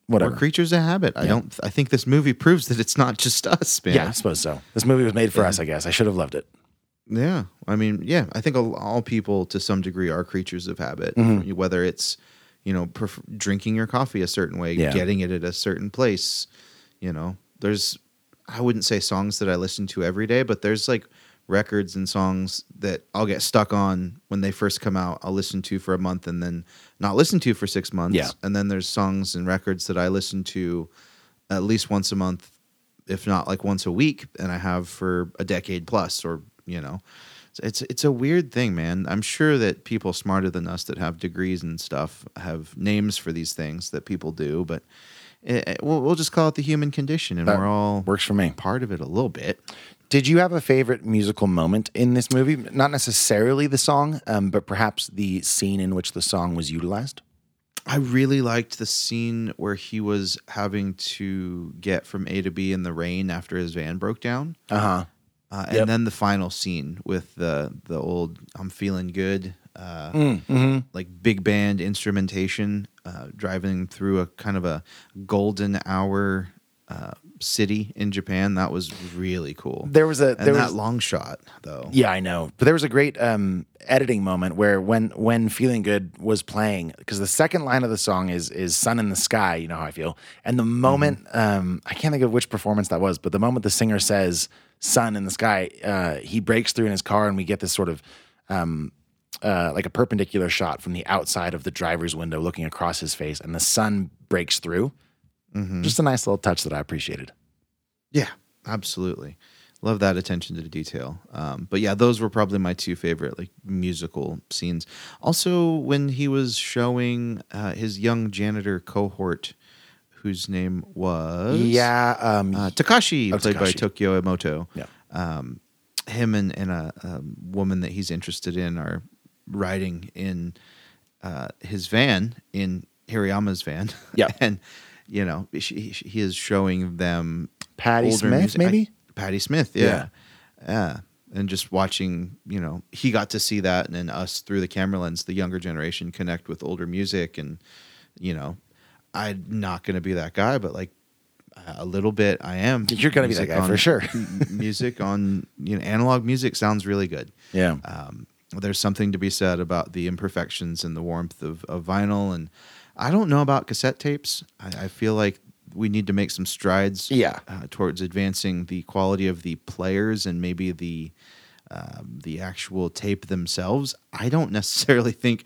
S1: Whatever.
S4: We're creatures of habit. I
S1: Yeah.
S4: don't. I think this movie proves that it's not just us, man.
S1: Yeah, I suppose so. This movie was made for us, I guess. I should have loved it.
S4: Yeah, I mean, yeah, I think all, all people to some degree are creatures of habit.
S1: Mm-hmm.
S4: Whether it's, you know, pref- drinking your coffee a certain way,
S1: Yeah.
S4: getting it at a certain place, you know, there's, I wouldn't say songs that I listen to every day, but there's like records and songs that I'll get stuck on when they first come out. I'll listen to for a month and then not listen to for six months.
S1: Yeah.
S4: And then there's songs and records that I listen to at least once a month, if not like once a week, and I have for a decade plus, or you know, it's it's a weird thing, man. I'm sure that people smarter than us that have degrees and stuff have names for these things that people do, but it, it- we'll, we'll just call it the human condition, and
S1: That
S4: we're all
S1: works for me.
S4: part of it a little bit.
S1: Did you have a favorite musical moment in this movie? Not necessarily the song, um, but perhaps the scene in which the song was utilized?
S4: I really liked the scene where he was having to get from A to B in the rain after his van broke down.
S1: Uh-huh.
S4: Uh, and
S1: Yep.
S4: then the final scene with the the old "I'm feeling good," uh,
S1: Mm-hmm.
S4: like big band instrumentation, uh, driving through a kind of a golden hour uh, city in Japan. That was really cool.
S1: There was a
S4: and
S1: there
S4: that
S1: was
S4: long shot though.
S1: Yeah, I know. But there was a great um, editing moment where when when Feeling Good was playing, because the second line of the song is is Sun in the Sky, you know how I feel. And the moment, um, I can't think of which performance that was, but the moment the singer says Sun in the Sky, uh, he breaks through in his car and we get this sort of um, uh, like a perpendicular shot from the outside of the driver's window looking across his face, and the sun breaks through. Just a nice little touch that I appreciated.
S4: Yeah, absolutely. Love that attention to detail. Um, but yeah, those were probably my two favorite like musical scenes. Also, when he was showing uh, his young janitor cohort, whose name was
S1: Yeah. Um,
S4: uh, Takashi,
S1: Oh,
S4: played by
S1: Takashi.
S4: Tokyo Emoto.
S1: Yeah.
S4: Um, him and, and a, a woman that he's interested in are riding in uh, his van, in Hirayama's van.
S1: Yeah.
S4: and you know, she, she, he is showing them
S1: Patti
S4: older
S1: Smith,
S4: music-
S1: maybe?
S4: I- Patti Smith, yeah. yeah. And just watching, you know, he got to see that, and then us through the camera lens, the younger generation, connect with older music. And, you know, I'm not going to be that guy, but like a little bit I am.
S1: You're gonna be that
S4: Music
S1: guy for sure.
S4: m- music on, you know, analog music sounds really good.
S1: yeah.
S4: Um, there's something to be said about the imperfections and the warmth of, of vinyl. And I don't know about cassette tapes. I, I feel like we need to make some strides
S1: Yeah.
S4: uh, towards advancing the quality of the players and maybe the um, the actual tape themselves. I don't necessarily think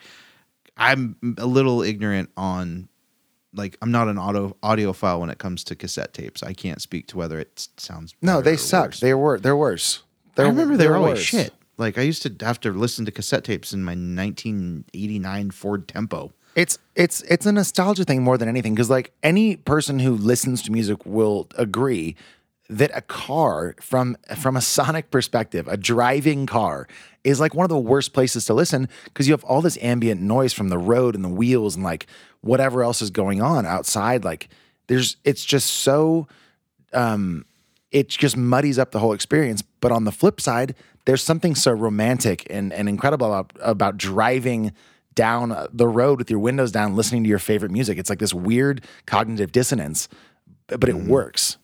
S4: I'm a little ignorant on, like, I'm not an auto audiophile when it comes to cassette tapes. I can't speak to whether it s- sounds
S1: No,
S4: better
S1: they
S4: or
S1: suck.
S4: worse.
S1: They're wor- They're worse. They're,
S4: I remember they were
S1: they're
S4: always
S1: worse.
S4: shit. Like, I used to have to listen to cassette tapes in my nineteen eighty-nine Ford Tempo.
S1: It's it's it's a nostalgia thing more than anything, because like any person who listens to music will agree that a car from from a sonic perspective, a driving car, is like one of the worst places to listen, because you have all this ambient noise from the road and the wheels and like whatever else is going on outside. Like there's it's just so um it just muddies up the whole experience. But on the flip side, there's something so romantic and, and incredible about, about driving down the road with your windows down, listening to your favorite music. It's like this weird cognitive dissonance, but it works.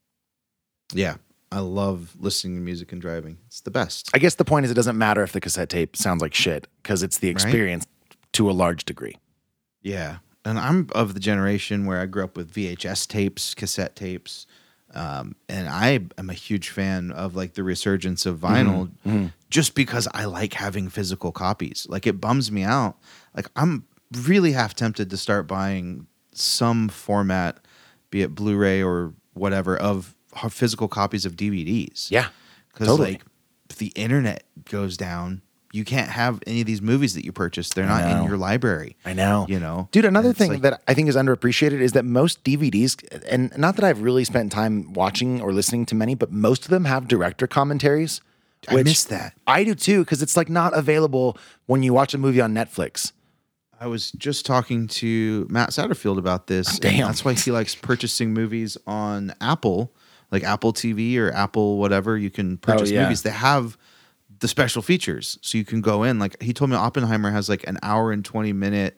S4: Yeah, I love listening to music and driving. It's the best.
S1: I guess the point is it doesn't matter if the cassette tape sounds like shit, because it's the experience to a large degree.
S4: Yeah. And I'm of the generation where I grew up with V H S tapes, cassette tapes. Um, and I am a huge fan of like the resurgence of vinyl just because I like having physical copies. Like it bums me out. Like I'm really half tempted to start buying some format, be it Blu-ray or whatever, of h- physical copies of D V Ds.
S1: Yeah,
S4: Because
S1: totally.
S4: like if the internet goes down, you can't have any of these movies that you purchased. They're not
S1: know.
S4: in your library.
S1: I know.
S4: You know?
S1: Dude, another
S4: And it's
S1: thing
S4: like-
S1: that I think is underappreciated is that most D V Ds, and not that I've really spent time watching or listening to many, but most of them have director commentaries.
S4: I
S1: which
S4: miss that.
S1: I do too, because it's like not available when you watch a movie on Netflix.
S4: I was just talking to Matt Satterfield about this. and
S1: Damn.
S4: that's why he likes purchasing movies on Apple, like Apple T V or Apple whatever. You can purchase
S1: yeah.
S4: movies. They have the special features, so you can go in. Like he told me, Oppenheimer has like an hour and twenty minute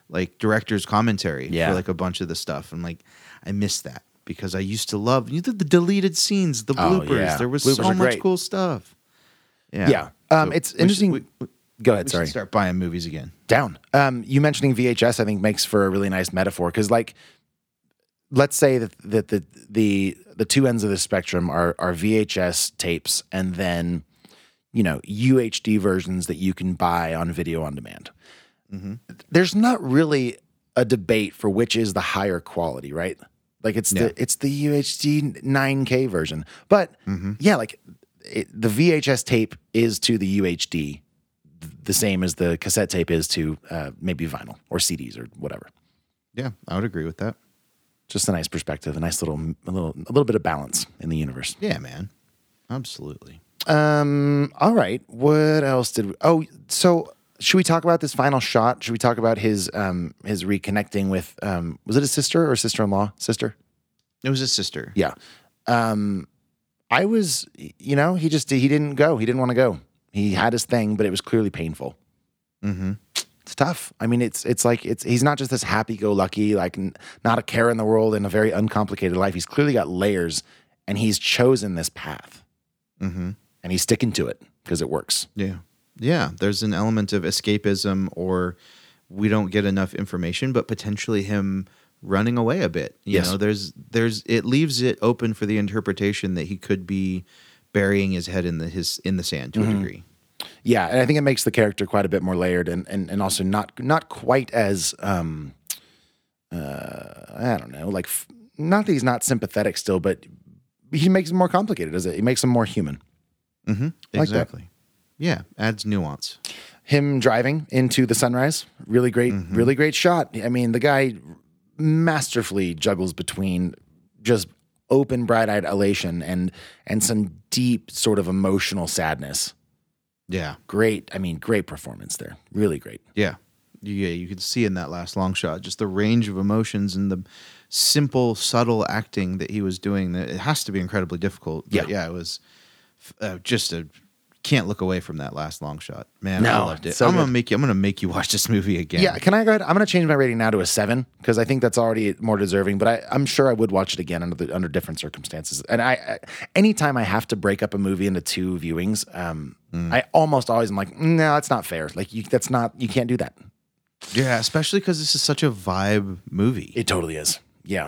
S4: like director's commentary
S1: Yeah.
S4: for like a bunch of the stuff. And like, I miss that because I used to love you did the deleted scenes, the
S1: Oh,
S4: bloopers.
S1: yeah.
S4: There was
S1: Bloopers
S4: so
S1: are
S4: much
S1: great.
S4: cool stuff. Yeah.
S1: Yeah. Um,
S4: So
S1: it's
S4: we should-
S1: interesting.
S4: we- we-
S1: Go ahead.
S4: we
S1: Sorry.
S4: should start buying movies again.
S1: Down. Um, you mentioning V H S, I think, makes for a really nice metaphor because, like, let's say that that the the the two ends of the spectrum are are V H S tapes, and then you know U H D versions that you can buy on video on demand. There's not really a debate for which is the higher quality, right? Like it's
S4: Yeah.
S1: the it's the U H D nine K version, but yeah, like it, the V H S tape is to the U H D the same as the cassette tape is to uh, maybe vinyl or C Ds or whatever.
S4: Yeah, I would agree with that.
S1: Just a nice perspective, a nice little, a little, a little bit of balance in the universe.
S4: Yeah, man. Absolutely.
S1: Um. All right. What else did we? Oh, so should we talk about this final shot? Should we talk about his um his reconnecting with um was it his sister or sister in law? Sister.
S4: It was his sister.
S1: Yeah. Um, I was, you know, he just he didn't go. He didn't want to go. He had his thing, but it was clearly painful.
S4: Mm-hmm.
S1: It's tough. I mean, it's it's like it's he's not just this happy-go-lucky, like n- not a care in the world and a very uncomplicated life. He's clearly got layers, and he's chosen this path,
S4: Mm-hmm.
S1: and he's sticking to it because it works.
S4: Yeah. Yeah. There's an element of escapism, or we don't get enough information, but potentially him running away a bit. You
S1: Yes.
S4: know, there's there's it leaves it open for the interpretation that he could be burying his head in the his in the sand to a degree.
S1: Yeah, and I think it makes the character quite a bit more layered, and and, and also not not quite as um, uh, I don't know, like f- not that he's not sympathetic still, but he makes it more complicated. Does it? He makes him more human.
S4: Mm-hmm.
S1: Like that.
S4: Exactly. Yeah. Adds nuance.
S1: Him driving into the sunrise, really great, really great shot. I mean, the guy masterfully juggles between just open, bright-eyed elation and and some deep sort of emotional sadness.
S4: Yeah.
S1: Great, I mean, great performance there. Really great.
S4: Yeah. Yeah, you could see in that last long shot just the range of emotions and the simple, subtle acting that he was doing. That it has to be incredibly difficult. But
S1: Yeah.
S4: yeah, it was uh, just a can't look away from that last long shot. Man,
S1: No,
S4: I loved it.
S1: so
S4: I'm gonna
S1: good.
S4: make you. I'm gonna make you watch this movie again.
S1: Yeah, can I go ahead? I'm going to change my rating now to a seven because I think that's already more deserving. But I, I'm sure I would watch it again under the, under different circumstances. And I, I, anytime I have to break up a movie into two viewings, um, I almost always am like, no, that's not fair. Like you, that's not you can't do that.
S4: yeah, especially because this is such a vibe movie.
S1: It totally is. Yeah.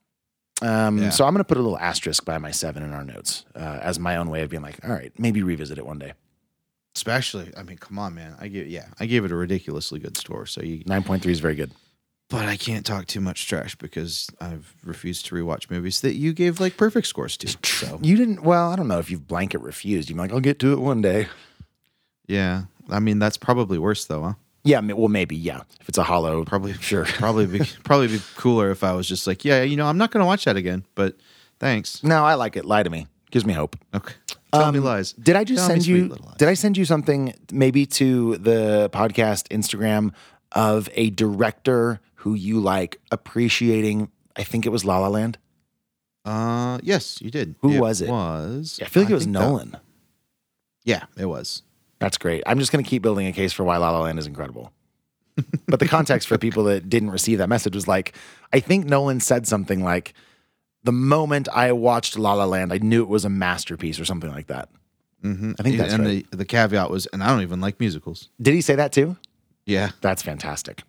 S1: Um,
S4: Yeah.
S1: So I'm going to put a little asterisk by my seven in our notes uh, as my own way of being like, all right, maybe revisit it one day.
S4: especially, I mean, come on, man. I give yeah, I gave it a ridiculously good score. So you,
S1: nine point three is very good.
S4: but I can't talk too much trash because I've refused to rewatch movies that you gave like perfect scores to. So
S1: You didn't, well, I don't know if you've blanket refused. You're like, I'll get to it one day.
S4: yeah, I mean that's probably worse though, huh?
S1: Yeah, ma- well, maybe, yeah. If it's a hollow,
S4: Probably
S1: sure.
S4: Probably be probably be cooler if I was just like, yeah, you know, I'm not going to watch that again, but thanks.
S1: No, I like it. Lie to me. Gives me hope.
S4: Okay, tell me lies.
S1: Did I just
S4: Tell me
S1: send
S4: sweet
S1: you?
S4: little lies.
S1: Did I send you something maybe to the podcast Instagram of a director who you like appreciating? I think it was La La Land.
S4: Uh, yes, you did.
S1: Who was it?
S4: Was
S1: I feel like it was
S4: think that-
S1: Nolan.
S4: yeah, it was.
S1: That's great. I'm just going to keep building a case for why La La Land is incredible. But the context for people that didn't receive that message was like, I think Nolan said something like, the moment I watched La La Land, I knew it was a masterpiece or something like that.
S4: Mm-hmm.
S1: I think that's
S4: and
S1: right.
S4: the the caveat was, and I don't even like musicals.
S1: Did he say that too?
S4: Yeah.
S1: That's fantastic.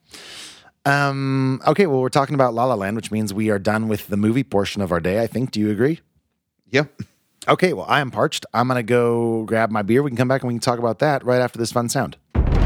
S1: Um, okay, well, we're talking about La La Land, which means we are done with the movie portion of our day, I think. Do you agree?
S4: Yep.
S1: Okay, well, I am parched. I'm going to go grab my beer. We can come back and we can talk about that right after this fun sound.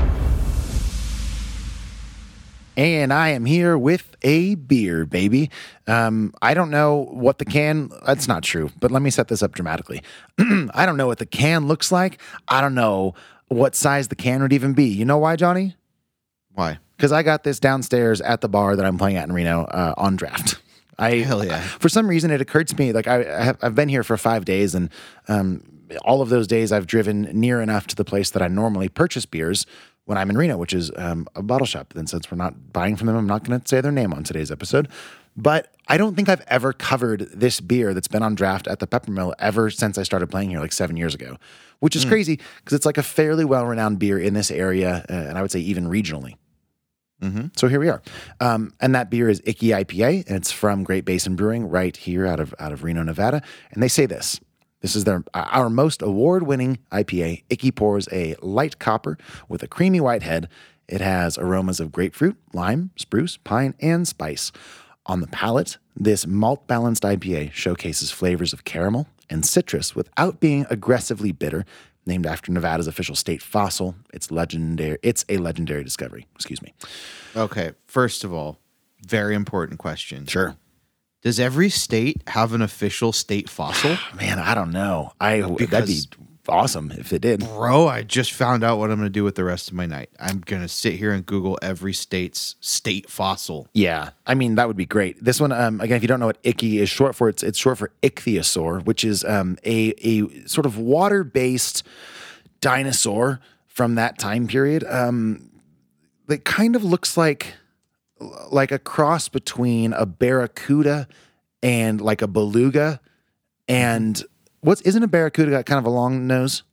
S1: And I am here with a beer, baby. Um, I don't know what the can, that's not true, but let me set this up dramatically. I don't know what the can looks like. I don't know what size the can would even be. You know why, Johnny?
S4: Why?
S1: Because I got this downstairs at the bar that I'm playing at in Reno uh, on draft. I,
S4: Hell yeah.
S1: For some reason, it occurred to me, like I, I have, I've been here for five days, and um, all of those days I've driven near enough to the place that I normally purchase beers when I'm in Reno, which is um, a bottle shop. And since we're not buying from them, I'm not going to say their name on today's episode. But I don't think I've ever covered this beer that's been on draft at the Peppermill ever since I started playing here like seven years ago, which is crazy because it's like a fairly well-renowned beer in this area, uh, and I would say even regionally. So here we are. Um, and that beer is Icky I P A, and it's from Great Basin Brewing right here out of out of Reno, Nevada. And they say this. This is their our most award-winning I P A. Icky pours a light copper with a creamy white head. It has aromas of grapefruit, lime, spruce, pine, and spice. On the palate, this malt-balanced I P A showcases flavors of caramel and citrus without being aggressively bitter. Named after Nevada's official state fossil, it's legendary. It's a legendary discovery. Excuse me.
S4: Okay, first of all, very important question.
S1: Sure.
S4: Does every state have an official state fossil?
S1: Man, I don't know. I that'd be
S4: Because-
S1: awesome if it did.
S4: Bro, I just found out what I'm going to do with the rest of my night. I'm going to sit here and Google every state's state fossil.
S1: Yeah, I mean that would be great. This one, um, again, if you don't know what icky is short for, it's it's short for ichthyosaur, which is um, a a sort of water-based dinosaur from that time period. Um, that kind of looks like like a cross between a barracuda and like a beluga. And what's isn't a barracuda got kind of a long nose?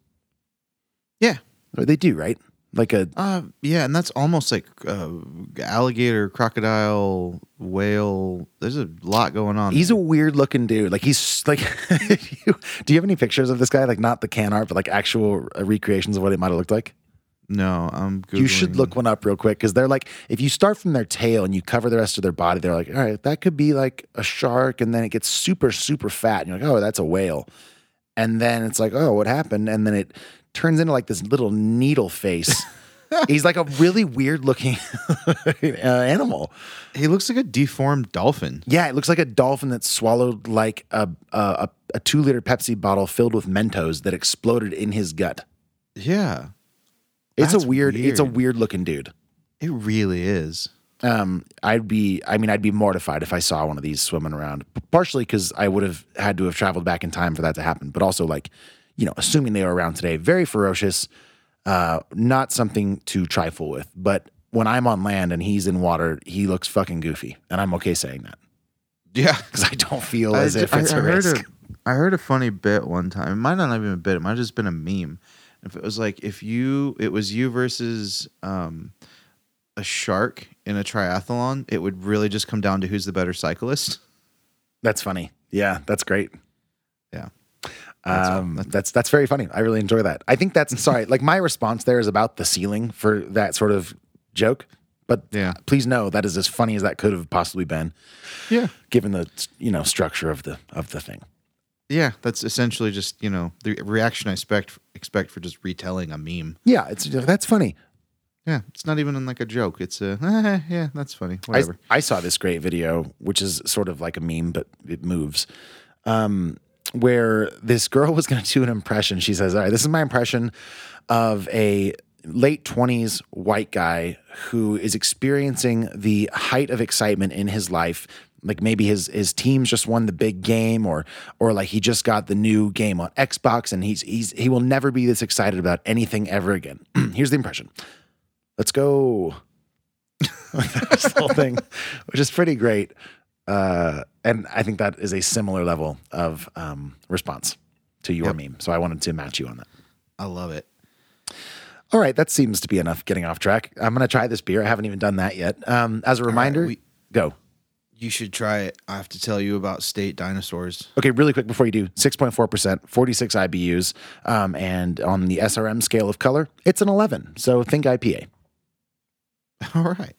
S4: Yeah.
S1: They do, right? Like a
S4: Uh, yeah, and that's almost like uh, alligator, crocodile, whale. There's a lot going on.
S1: He's a
S4: there.
S1: weird looking dude. Like he's like, you, do you have any pictures of this guy? Like not the can art, but like actual uh, recreations of what it might have looked like.
S4: No, I'm Googling.
S1: You should look one up real quick because they're like, if you start from their tail and you cover the rest of their body, they're like, all right, that could be like a shark, and then it gets super super fat, and you're like, oh, that's a whale, and then it's like, oh, what happened? And then it turns into like this little needle face. He's like a really weird looking uh, animal.
S4: He looks like a deformed dolphin.
S1: Yeah, it looks like a dolphin that swallowed like a a, a two liter Pepsi bottle filled with Mentos that exploded in his gut.
S4: Yeah.
S1: It's
S4: That's
S1: a weird, It's a
S4: weird.
S1: weird looking dude.
S4: It really is.
S1: Um, I'd be, I mean, I'd be mortified if I saw one of these swimming around. Partially because I would have had to have traveled back in time for that to happen, but also like, you know, assuming they were around today, very ferocious. Uh, not something to trifle with. But when I'm on land and he's in water, he looks fucking goofy, and I'm okay saying that
S4: Yeah.
S1: because I don't feel
S4: I,
S1: as if
S4: I-
S1: it's
S4: I
S1: a
S4: heard
S1: risk.
S4: A, I heard a funny bit one time. It might not have been a bit. It might have just been a meme. If it was like if you, it was you versus um, a shark in a triathlon, it would really just come down to who's the better cyclist.
S1: That's funny. Yeah, that's great.
S4: Yeah. That's all.
S1: Um, that's that's very funny. I really enjoy that. I think that's sorry. Like my response there is about the ceiling for that sort of joke. But
S4: Yeah.
S1: please know that is as funny as that could have possibly been,
S4: Yeah.
S1: given the you know structure of the of the thing.
S4: Yeah. That's essentially just, you know, the reaction I expect expect for just retelling a meme.
S1: Yeah, it's that's funny.
S4: Yeah. It's not even like a joke. It's a, eh, yeah, that's funny.
S1: I,
S4: Whatever.
S1: I saw this great video, which is sort of like a meme, but it moves. Um, where this girl was going to do an impression. She says, all right, this is my impression of a late twenties white guy who is experiencing the height of excitement in his life. Like maybe his his team's just won the big game, or or like he just got the new game on Xbox, and he's he's he will never be this excited about anything ever again. Here's the impression. Let's go. That's the whole thing, which is pretty great. Uh, and I think that is a similar level of um, response to your
S4: Yep.
S1: meme. So I wanted to match you on that.
S4: I love it.
S1: All right, that seems to be enough getting off track. I'm going to try this beer. I haven't even done that yet. Um, as a reminder,
S4: we-
S1: go.
S4: You should try it. I have to tell you about state dinosaurs.
S1: Okay, really quick before you do, six point four percent, forty-six I B Us, um, and on the S R M scale of color, it's an eleven. So think I P A.
S4: All right.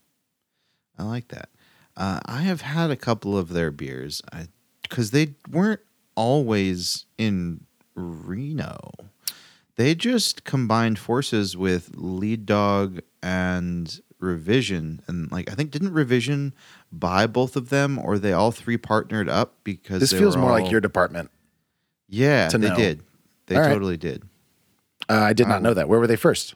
S4: I like that. Uh, I have had a couple of their beers because they weren't always in Reno. They just combined forces with Lead Dog and Revision. And like, I think, didn't Revision buy both of them, or they all three partnered up? Because
S1: This
S4: they
S1: feels
S4: were
S1: more
S4: all-
S1: like your department.
S4: Yeah,
S1: to
S4: they
S1: know.
S4: did. They
S1: All right.
S4: totally did.
S1: Uh, I did not know that. Where were they first?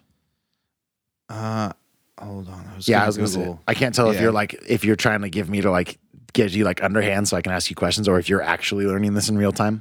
S4: Uh, hold on. I was
S1: Yeah,
S4: gonna
S1: I was going to say.
S4: Google.
S1: I can't tell if
S4: Yeah.
S1: you're like if you're trying to give me to like get you like underhand so I can ask you questions, or if you're actually learning this in real time.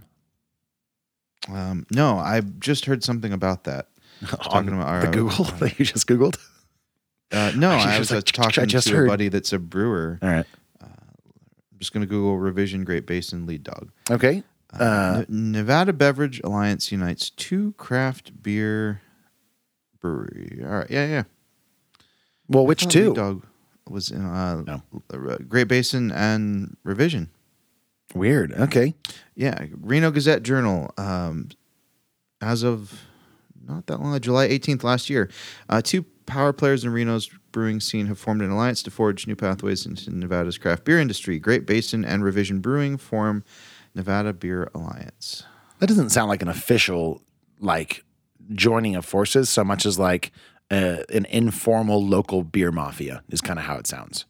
S4: Um, no, I just heard something about that.
S1: On
S4: talking about
S1: the
S4: our-
S1: Google that you just Googled.
S4: Uh, no,
S1: Actually,
S4: I
S1: she
S4: was
S1: was
S4: uh,
S1: like,
S4: talking
S1: I just
S4: to
S1: heard.
S4: a buddy that's a brewer.
S1: All right.
S4: I'm just going to Google Revision Great Basin Lead Dog.
S1: Okay. Uh,
S4: Ne- Nevada Beverage Alliance unites two craft beer brewery. All right, yeah, yeah.
S1: Well, which
S4: I thought
S1: two?
S4: Lead Dog was in uh,
S1: No.
S4: uh, Great Basin and Revision.
S1: Weird. Okay.
S4: Yeah, Reno Gazette Journal. Um, as of not that long, July eighteenth last year, uh, two power players in Reno's brewing scene have formed an alliance to forge new pathways into Nevada's craft beer industry. Great Basin and Revision Brewing form Nevada Beer Alliance.
S1: That doesn't sound like an official, like, joining of forces so much as like uh, an informal local beer mafia is kind of how it sounds.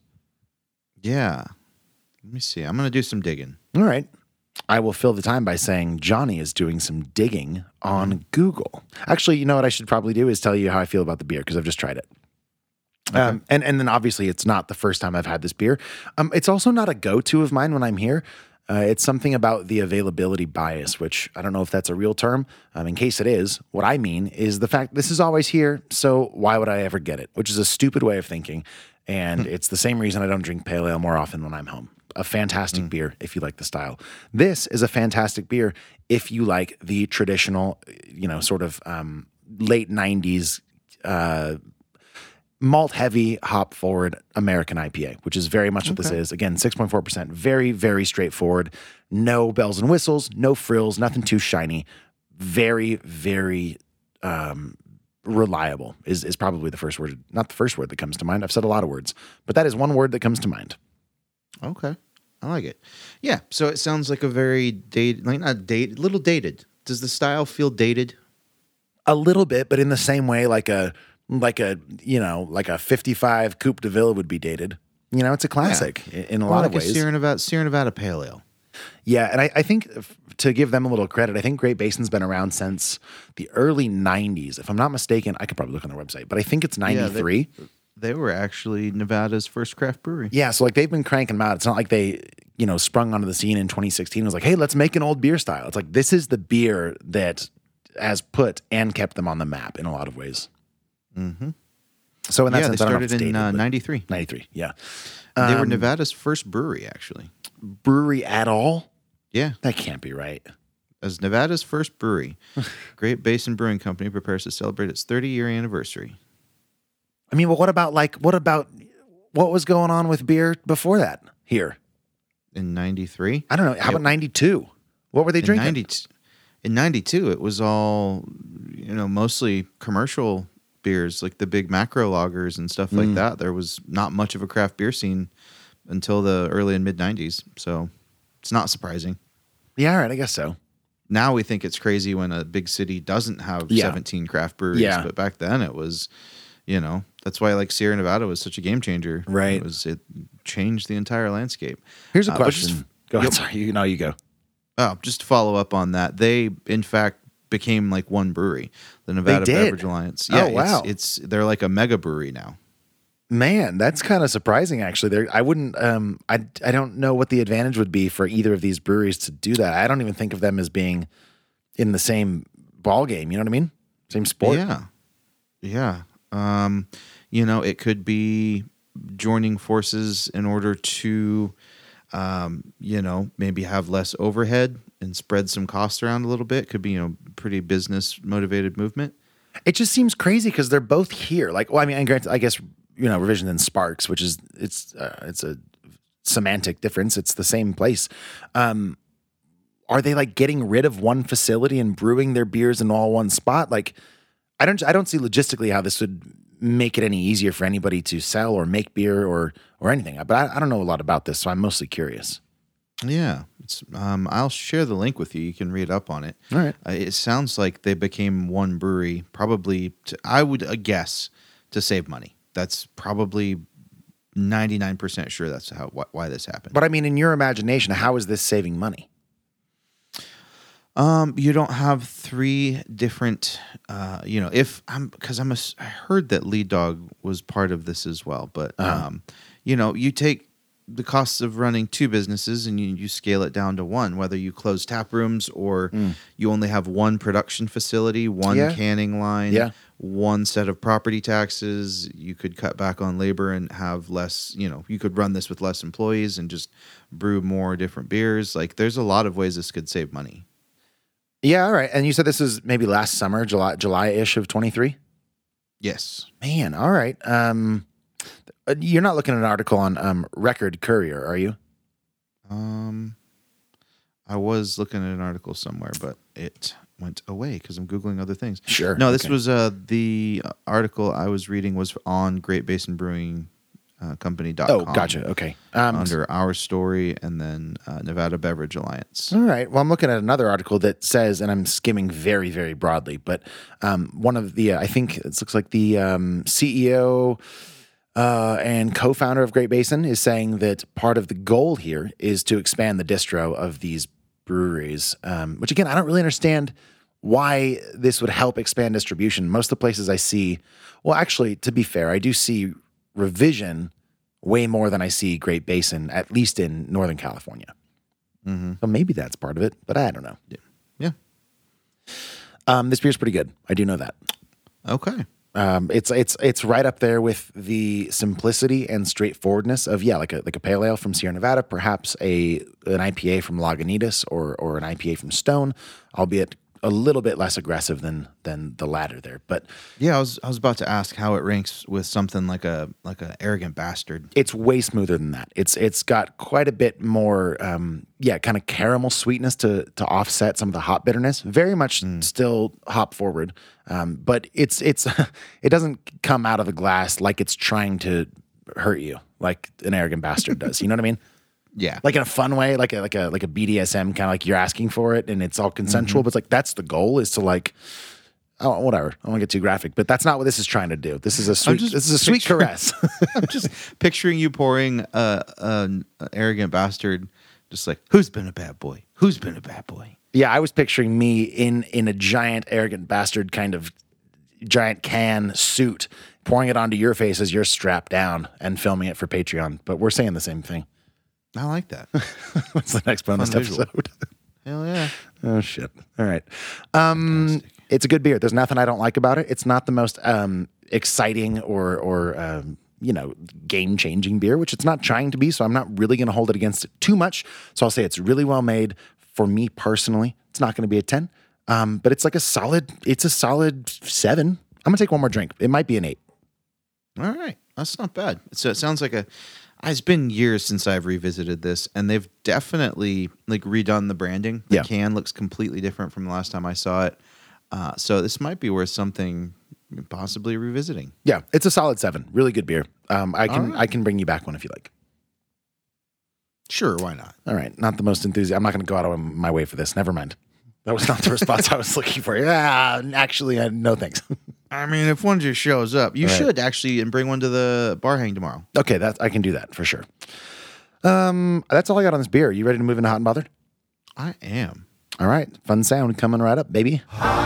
S4: Yeah. Let me see. I'm going to do some digging.
S1: All right. I will fill the time by saying Johnny is doing some digging on Google. Actually, you know what I should probably do is tell you how I feel about the beer because I've just tried it. Um, and, and then obviously it's not the first time I've had this beer. Um, it's also not a go-to of mine when I'm here. Uh, it's something about the availability bias, which I don't know if that's a real term. Um, in case it is, what I mean is the fact this is always here, so why would I ever get it? Which is a stupid way of thinking. And it's the same reason I don't drink pale ale more often when I'm home. A fantastic beer if you like the style. This is a fantastic beer if you like the traditional, you know, sort of um, late nineties uh, malt heavy, hop forward American I P A, which is very much what this is. Again, six point four percent. Very, very straightforward. No bells and whistles, no frills, nothing too shiny. Very, very um, reliable is, is probably the first word. Not the first word that comes to mind. I've said a lot of words, but that is one word that comes to mind.
S4: Okay. I like it. Yeah. So it sounds like a very dated, like not dated, little dated. Does the style feel dated?
S1: A little bit, but in the same way, like a, like a, you know, like a fifty-five Coupe de Ville would be dated. You know, it's a classic yeah. in, in a
S4: or
S1: lot
S4: like
S1: of ways.
S4: A Sierra Nevada, Sierra Nevada Pale Ale.
S1: Yeah, and I, I think f- to give them a little credit, I think Great Basin's been around since the early nineties. If I'm not mistaken, I could probably look on their website, but I think it's ninety-three.
S4: Yeah, they, they were actually Nevada's first craft brewery.
S1: Yeah, so like they've been cranking them out. It's not like they, you know, sprung onto the scene in twenty sixteen and was like, hey, let's make an old beer style. It's like this is the beer that has put and kept them on the map in a lot of ways.
S4: Mm-hmm.
S1: So in that
S4: yeah,
S1: sense,
S4: they
S1: I don't know if
S4: started
S1: it's
S4: in
S1: dated,
S4: uh,
S1: but-
S4: ninety-three.
S1: ninety-three, yeah.
S4: They were
S1: Um,
S4: Nevada's first brewery, actually.
S1: brewery at all?
S4: Yeah.
S1: That can't be right.
S4: As Nevada's first brewery, Great Basin Brewing Company prepares to celebrate its thirty-year anniversary.
S1: I mean, well, what about like, what about, what was going on with beer before that here?
S4: In ninety-three?
S1: I don't know. How
S4: Yeah.
S1: about ninety-two? What were they
S4: In
S1: drinking?
S4: ninety, in ninety-two, it was all, you know, mostly commercial beers, like the big macro lagers and stuff like that. There was not much of a craft beer scene until the early and mid nineties. So it's not surprising.
S1: Yeah, all right, I guess so.
S4: Now we think it's crazy when a big city doesn't have
S1: Yeah.
S4: seventeen craft breweries.
S1: Yeah.
S4: But back then it was, you know, that's why like Sierra Nevada was such a game changer.
S1: Right.
S4: It was, it changed the entire landscape.
S1: Here's a
S4: Uh, but
S1: question.
S4: just-
S1: go ahead.
S4: Yep.
S1: Sorry, you, no, you go.
S4: Oh, just to follow up on that, they in fact became like one brewery, the Nevada
S1: did?
S4: Beverage Alliance.
S1: Oh,
S4: Yeah,
S1: wow.
S4: It's, it's they're like a mega brewery now.
S1: Man, that's kind of surprising, actually. There, I wouldn't. Um, I I don't know what the advantage would be for either of these breweries to do that. I don't even think of them as being in the same ball game. You know what I mean? Same sport.
S4: Yeah, yeah. Um, you know, it could be joining forces in order to, um, you know, maybe have less overhead and spread some costs around a little bit. Could be, you know, pretty business motivated movement.
S1: It just seems crazy because they're both here. Like, well, I mean, and granted, I guess you know, Revision and Sparks, which is it's uh, it's a semantic difference. It's the same place. Um, are they like getting rid of one facility and brewing their beers in all one spot? Like, I don't I don't see logistically how this would make it any easier for anybody to sell or make beer or or anything. But I, I don't know a lot about this, so I'm mostly curious.
S4: Yeah, it's. Um, I'll share the link with you. You can read up on it.
S1: All right.
S4: Uh, it sounds like they became one brewery, probably. To, I would uh, guess to save money. That's probably ninety-nine percent sure that's how wh- why this happened.
S1: But I mean, in your imagination, how is this saving money?
S4: Um, you don't have three different. Uh, you know, if I'm because I'm a, I heard that Lead Dog was part of this as well. But
S1: Uh-huh.
S4: um, you know, you take the costs of running two businesses and you, you scale it down to one, whether you close tap rooms or you only have one production facility, one
S1: Yeah.
S4: canning line,
S1: Yeah.
S4: one set of property taxes. You could cut back on labor and have less, you know, you could run this with less employees and just brew more different beers. Like there's a lot of ways this could save money.
S1: Yeah, all right. And you said this is maybe last summer, July July-ish of twenty-three?
S4: Yes.
S1: Man, all right. Um, Uh, you're not looking at an article on um, Record Courier, are you?
S4: Um, I was looking at an article somewhere, but it went away because I'm Googling other things.
S1: Sure.
S4: No, this
S1: Okay.
S4: was uh, the article I was reading was on Great Basin Brewing uh, Company dot com.
S1: Oh, gotcha. Okay. Um,
S4: Under Our Story and then uh, Nevada Beverage Alliance.
S1: All right. Well, I'm looking at another article that says, and I'm skimming very, very broadly, but um, one of the, uh, I think it looks like the um, C E O uh, and co-founder of Great Basin is saying that part of the goal here is to expand the distro of these breweries, um, which again, I don't really understand why this would help expand distribution. Most of the places I see, well, actually, to be fair, I do see Revision way more than I see Great Basin, at least in Northern California.
S4: Mm-hmm.
S1: So maybe that's part of it, but I don't know.
S4: Yeah. Yeah.
S1: Um, this beer's pretty good. I do know that.
S4: Okay.
S1: Um, it's it's it's right up there with the simplicity and straightforwardness of yeah, like a like a pale ale from Sierra Nevada, perhaps a an I P A from Lagunitas or or an I P A from Stone, albeit a little bit less aggressive than than the latter there. But
S4: Yeah, I was I was about to ask how it ranks with something like a like a Arrogant Bastard.
S1: it's way smoother than that. It's it's got quite a bit more, um, yeah, kind of caramel sweetness to to offset some of the hop bitterness. Very much still hop forward, um, but it's it's it doesn't come out of the glass like it's trying to hurt you, like an Arrogant Bastard does. You know what I mean?
S4: Yeah.
S1: Like in a fun way, like a like a like a B D S M kind of like you're asking for it and it's all consensual, but it's like that's the goal is to like. Oh, whatever. I don't want to get too graphic, but that's not what this is trying to do. This is a sweet.
S4: just
S1: This is a sweet
S4: picturing-
S1: caress.
S4: I'm just picturing you pouring uh, an Arrogant Bastard, just like, who's been a bad boy? Who's been a bad boy?
S1: Yeah, I was picturing me in in a giant Arrogant Bastard kind of giant can suit, pouring it onto your face as you're strapped down and filming it for Patreon. But we're saying the same thing.
S4: I like that.
S1: What's the next bonus
S4: Fun visual.
S1: episode?
S4: Hell yeah.
S1: Oh shit! All right, um, it's a good beer. There's nothing I don't like about it. It's not the most um, exciting or or um, you know game changing beer, which it's not trying to be. So I'm not really going to hold it against it too much. So I'll say it's really well made. For me personally, it's not going to be a ten, um, but it's like a solid. It's a solid seven. I'm gonna take one more drink. It might be an eight.
S4: All right. That's not bad. So it sounds like a. It's been years since I've revisited this, and they've definitely like redone the branding. The
S1: Yeah.
S4: can looks completely different from the last time I saw it. Uh, so this might be worth something possibly revisiting.
S1: Yeah, it's a solid seven. Really good beer. Um, I can
S4: All right.
S1: I can bring you back one if you like.
S4: Sure, why not?
S1: All right, not the most enthusiastic. I'm not going to go out of my way for this. Never mind. That was not the response I was looking for. Yeah, actually, uh, no thanks.
S4: I mean, if one just shows up, you
S1: Right.
S4: should actually and bring one to the bar hang tomorrow.
S1: Okay, that I can do that for sure. Um, that's all I got on this beer. You ready to move into hot and bothered?
S4: I am.
S1: All right, fun sound coming right up, baby.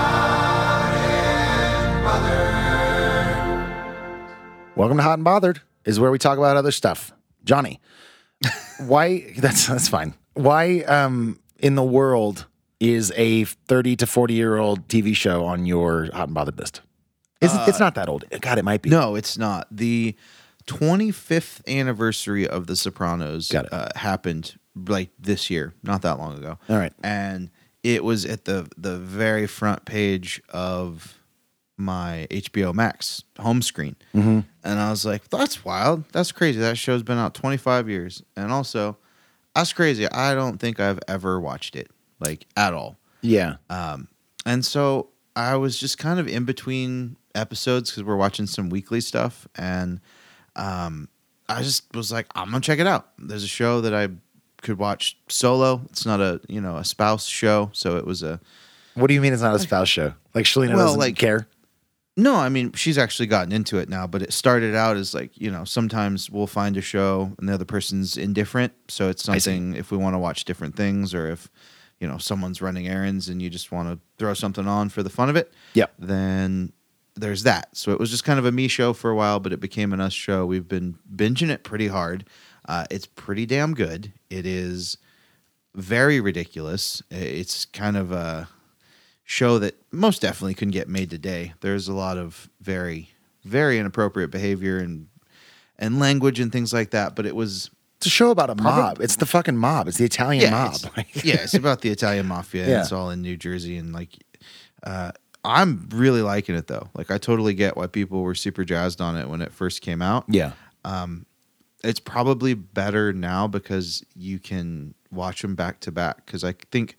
S1: Welcome to Hot and Bothered, is where we talk about other stuff. Johnny, why? That's that's fine. Why, um, in the world is a thirty to forty year old T V show on your Hot and Bothered list? Is it, it's not that old. God, it might be.
S4: No, it's not. The twenty-fifth anniversary of The Sopranos
S1: Got it.
S4: uh, happened like this year, not that long ago.
S1: All right.
S4: And it was at the the very front page of my H B O Max home screen.
S1: Mm-hmm.
S4: And I was like, that's wild. That's crazy. That show's been out twenty-five years. And also, that's crazy. I don't think I've ever watched it, like, at all.
S1: Yeah.
S4: Um, and so I was just kind of in between episodes because we're watching some weekly stuff. And um, I just was like, I'm going to check it out. There's a show that I could watch solo. It's not a, you know, a spouse show. So it was a,
S1: What do you mean it's not a spouse show? Like Shalina
S4: Well,
S1: doesn't
S4: like-
S1: care?
S4: no, I mean, she's actually gotten into it now, but it started out as like, you know, sometimes we'll find a show and the other person's indifferent. So it's
S1: I see.
S4: something if we want to watch different things or if, you know, someone's running errands and you just want to throw something on for the fun of it.
S1: Yep.
S4: Then there's that. So it was just kind of a me show for a while, but it became an us show. We've been binging it pretty hard. Uh, it's pretty damn good. It is very ridiculous. It's kind of a show that most definitely couldn't get made today. There's a lot of very, very inappropriate behavior and and language and things like that. But it was
S1: It's a show about a mob. It's the fucking mob. It's the Italian mob.
S4: It's, yeah, it's about the Italian mafia. And
S1: Yeah.
S4: it's all in New Jersey, and like, uh, I'm really liking it though. Like, I totally get why people were super jazzed on it when it first came out.
S1: Yeah.
S4: Um, it's probably better now because you can watch them back to back. Because I think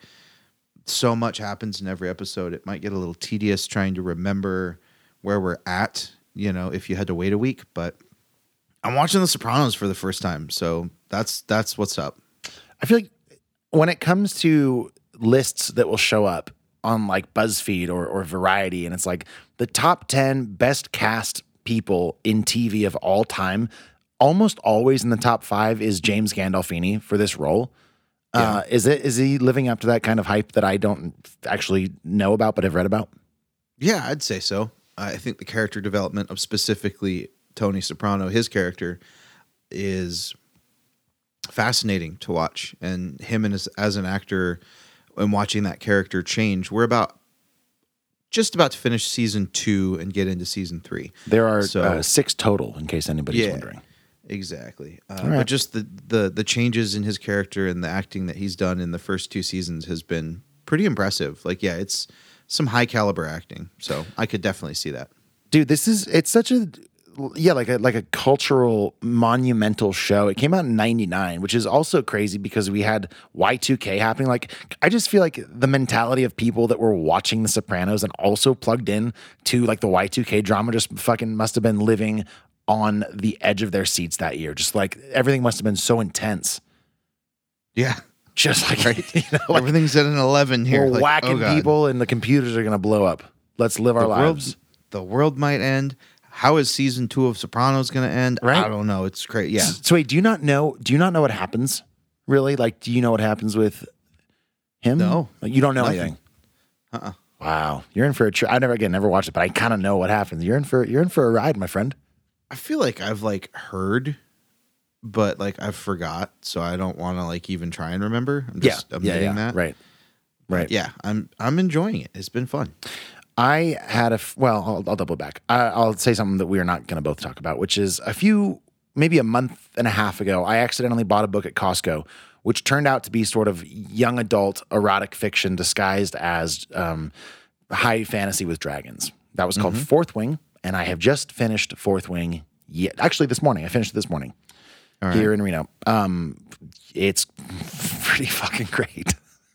S4: so much happens in every episode. It might get a little tedious trying to remember where we're at, you know, if you had to wait a week. But I'm watching The Sopranos for the first time, so that's that's what's up.
S1: I feel like when it comes to lists that will show up on like BuzzFeed or, or Variety, and it's like the top ten best cast people in T V of all time, almost always in the top five is James Gandolfini for this role. Uh, is it is he living up to that kind of hype that I don't actually know about but have read about?
S4: Yeah, I'd say so. I think the character development of specifically Tony Soprano, his character, is fascinating to watch, and him and as, as an actor and watching that character change. We're about just about to finish season two and get into season three.
S1: There are
S4: So-
S1: uh, six total, in case anybody's
S4: Yeah.
S1: wondering.
S4: Exactly. Uh,
S1: right.
S4: But just the, the the changes in his character and the acting that he's done in the first two seasons has been pretty impressive. Like, yeah, it's some high caliber acting. So I could definitely see that.
S1: Dude, this is it's such a yeah, like a like a cultural monumental show. It came out in ninety-nine, which is also crazy because we had Y two K happening. Like, I just feel like the mentality of people that were watching The Sopranos and also plugged in to like the Y two K drama just fucking must have been living on the edge of their seats that year. Just like everything must have been so intense.
S4: Yeah.
S1: Just like, you know, like
S4: Everything's at an eleven here.
S1: we're
S4: Like,
S1: whacking
S4: oh God.
S1: people and the computers are going to blow up. Let's live our
S4: The world,
S1: lives.
S4: the world might end. How is season two of Sopranos going to end?
S1: Right.
S4: I don't know. It's crazy. Yeah.
S1: So wait, do you not know? Do you not know what happens? Really? Like, do you know what happens with him?
S4: No.
S1: Like, you don't know
S4: Nothing.
S1: anything.
S4: Uh-uh.
S1: Wow, you're in for a trip. I never again never watched it, but I kind of know what happens. You're in for you're in for a ride, my friend.
S4: I feel like I've like heard, but like I've forgot, so I don't want to like even try and remember. I'm just
S1: yeah,
S4: admitting
S1: yeah, yeah.
S4: that.
S1: Right, right.
S4: Yeah, I'm I'm enjoying it. It's been fun.
S1: I had a f- well, I'll, I'll double back. I, I'll say something that we are not going to both talk about, which is a few, maybe a month and a half ago, I accidentally bought a book at Costco, which turned out to be sort of young adult erotic fiction disguised as um, high fantasy with dragons. That was called Fourth Wing, and I have just finished Fourth Wing. Yet, actually, this morning I finished it this morning here in Reno. Um, it's pretty fucking great.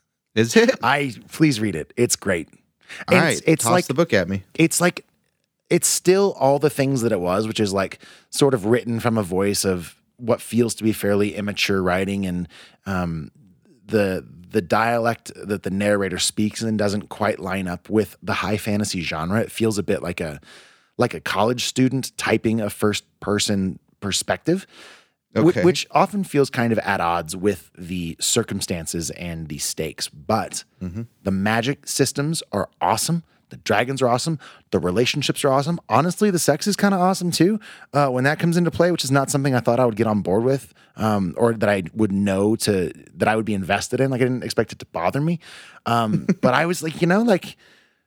S4: Is it?
S1: I please read it. It's great.
S4: All
S1: it's,
S4: right,
S1: it's
S4: toss
S1: like
S4: the book at me.
S1: it's like it's still all the things that it was, which is like sort of written from a voice of what feels to be fairly immature writing, and um, the the dialect that the narrator speaks in doesn't quite line up with the high fantasy genre. It feels a bit like a like a college student typing a first person perspective. wh-
S4: Okay.
S1: Which often feels kind of at odds with the circumstances and the stakes. But the magic systems are awesome. The dragons are awesome. The relationships are awesome. Honestly, the sex is kind of awesome too uh, when that comes into play, which is not something I thought I would get on board with um, or that I would know to, that I would be invested in. Like, I didn't expect it to bother me. Um, but I was like, you know, like,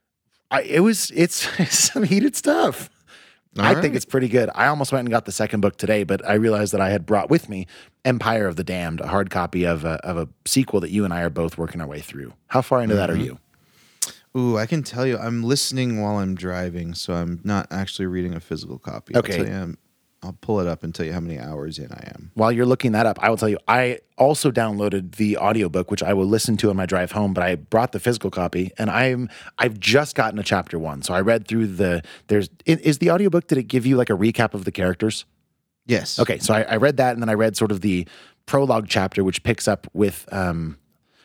S1: I, it was, it's, it's some heated stuff. I think
S4: right.
S1: it's pretty good. I almost went and got the second book today, but I realized that I had brought with me Empire of the Damned, a hard copy of a, of a sequel that you and I are both working our way through. How far into that are you?
S4: Ooh, I can tell you, I'm listening while I'm driving, so I'm not actually reading a physical copy.
S1: Okay.
S4: I'll, tell you, I'm- I'll pull it up and tell you how many hours in I am.
S1: While you're looking that up, I will tell you, I also downloaded the audiobook, which I will listen to on my drive home, but I brought the physical copy and I'm, I've just gotten to chapter one. So I read through the, there's, i- is the audiobook, did it give you like a recap of the characters?
S4: Yes.
S1: Okay. So I, I read that and then I read sort of the prologue chapter, which picks up with, um,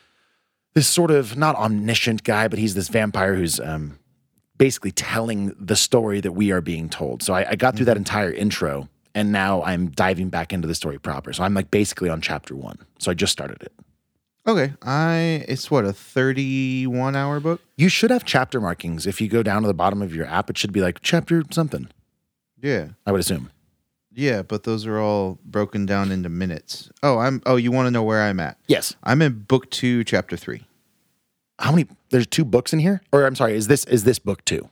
S1: this sort of not omniscient guy, but he's this vampire who's, um, basically telling the story that we are being told. So I, I got through that entire intro and now I'm diving back into the story proper. So I'm like basically on chapter one. So I just started it.
S4: Okay. I it's what, a thirty-one hour book?
S1: You should have chapter markings. If you go down to the bottom of your app, it should be like chapter something,
S4: Yeah.
S1: I would assume.
S4: Yeah, but those are all broken down into minutes. Oh, I'm oh, you want to know where I'm at?
S1: Yes.
S4: I'm in book two, chapter three.
S1: How many, there's two books in here? Or I'm sorry, is this, is this book two?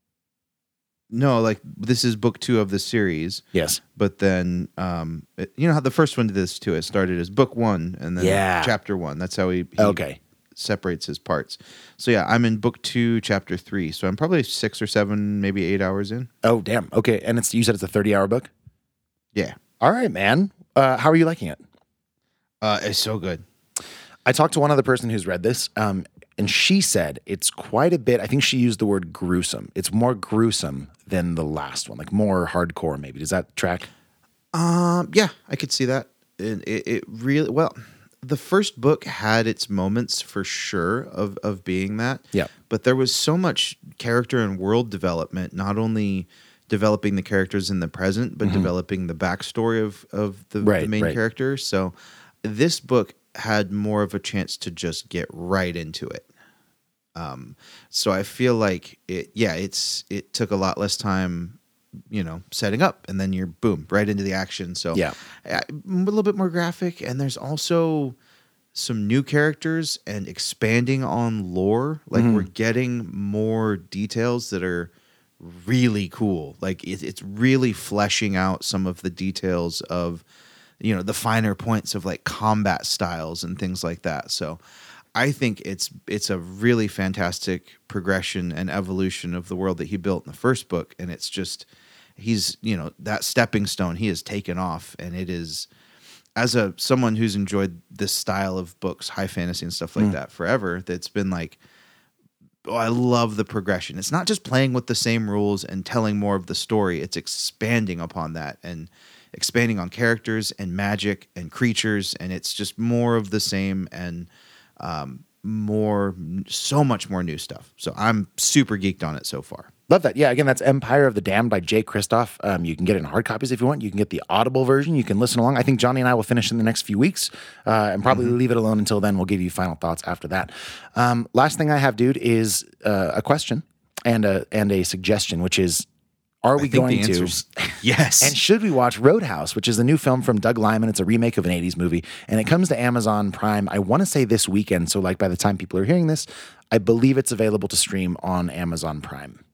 S4: No, like this is book two of the series.
S1: Yes.
S4: But then, um, it- you know how the first one did this too? It started as book one and then
S1: Yeah.
S4: chapter one. That's how he, he
S1: Okay.
S4: separates his parts. So yeah, I'm in book two, chapter three. So I'm probably six or seven, maybe eight hours in.
S1: Oh, damn. Okay. And it's, you said it's a thirty hour book?
S4: Yeah.
S1: All right, man. Uh, how are you liking it?
S4: Uh, it's so good.
S1: I talked to one other person who's read this, um, and she said it's quite a bit. I think she used the word gruesome. It's more gruesome than the last one, like more hardcore, maybe. Does that track?
S4: Um, yeah, I could see that. It, it, it really well. The first book had its moments for sure of of being that.
S1: Yeah.
S4: But there was so much character and world development, not only developing the characters in the present, but mm-hmm. developing the backstory of of the,
S1: right,
S4: the main
S1: right.
S4: character. So this book had more of a chance to just get right into it. Um, so I feel like it, yeah, it's, it took a lot less time, you know, setting up, and then you're boom, right into the action. So
S1: yeah,
S4: a little bit more graphic. And there's also some new characters and expanding on lore. Like mm-hmm. we're getting more details that are really cool. Like it, it's really fleshing out some of the details of, you know, the finer points of like combat styles and things like that. So I think it's it's a really fantastic progression and evolution of the world that he built in the first book. And it's just, he's, you know, that stepping stone he has taken off. And it is, as a someone who's enjoyed this style of books, high fantasy and stuff like mm. that forever, that's been like, oh, I love the progression. It's not just playing with the same rules and telling more of the story. It's expanding upon that and expanding on characters and magic and creatures, and it's just more of the same and um, more, so much more new stuff. So I'm super geeked on it so far.
S1: Love that. Yeah, again, that's Empire of the Damned by Jay Kristoff. Um, you can get it in hard copies if you want. You can get the Audible version. You can listen along. I think Johnny and I will finish in the next few weeks uh, and probably mm-hmm. leave it alone until then. We'll give you final thoughts after that. Um, last thing I have, dude, is uh, a question and a, and a suggestion, which is, are we going to?
S4: Yes.
S1: And should we watch Roadhouse, which is a new film from Doug Liman? It's a remake of an eighties movie, and it comes to Amazon Prime, I want to say this weekend. So like by the time people are hearing this, I believe it's available to stream on Amazon Prime.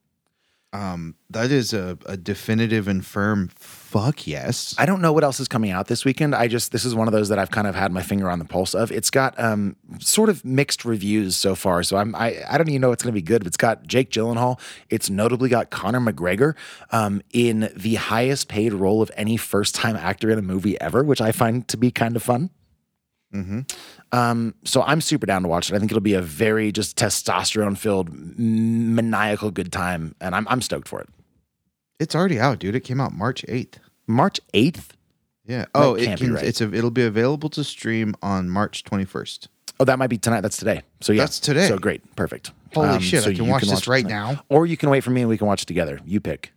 S4: Um, that is a, a definitive and firm fuck yes.
S1: I don't know what else is coming out this weekend. I just, this is one of those that I've kind of had my finger on the pulse of. It's got um, sort of mixed reviews so far. So I'm, I, I don't even know it's going to be good, but it's got Jake Gyllenhaal. It's notably got Conor McGregor um, in the highest paid role of any first time actor in a movie ever, which I find to be kind of fun.
S4: Mm-hmm.
S1: Um, so I'm super down to watch it. I think it'll be a very just testosterone filled, maniacal good time. And I'm, I'm stoked for it.
S4: It's already out, dude. It came out March eighth.
S1: March eighth?
S4: Yeah. Oh,
S1: that
S4: it
S1: can't
S4: can,
S1: be right.
S4: it's a, it'll be available to stream on March twenty-first.
S1: Oh, that might be tonight. That's today. So yeah.
S4: That's today.
S1: So great. Perfect.
S4: Holy
S1: um,
S4: shit.
S1: so
S4: I can
S1: you
S4: watch
S1: can
S4: this
S1: watch
S4: right
S1: tonight.
S4: now.
S1: Or you can wait for me and we can watch it together. You pick.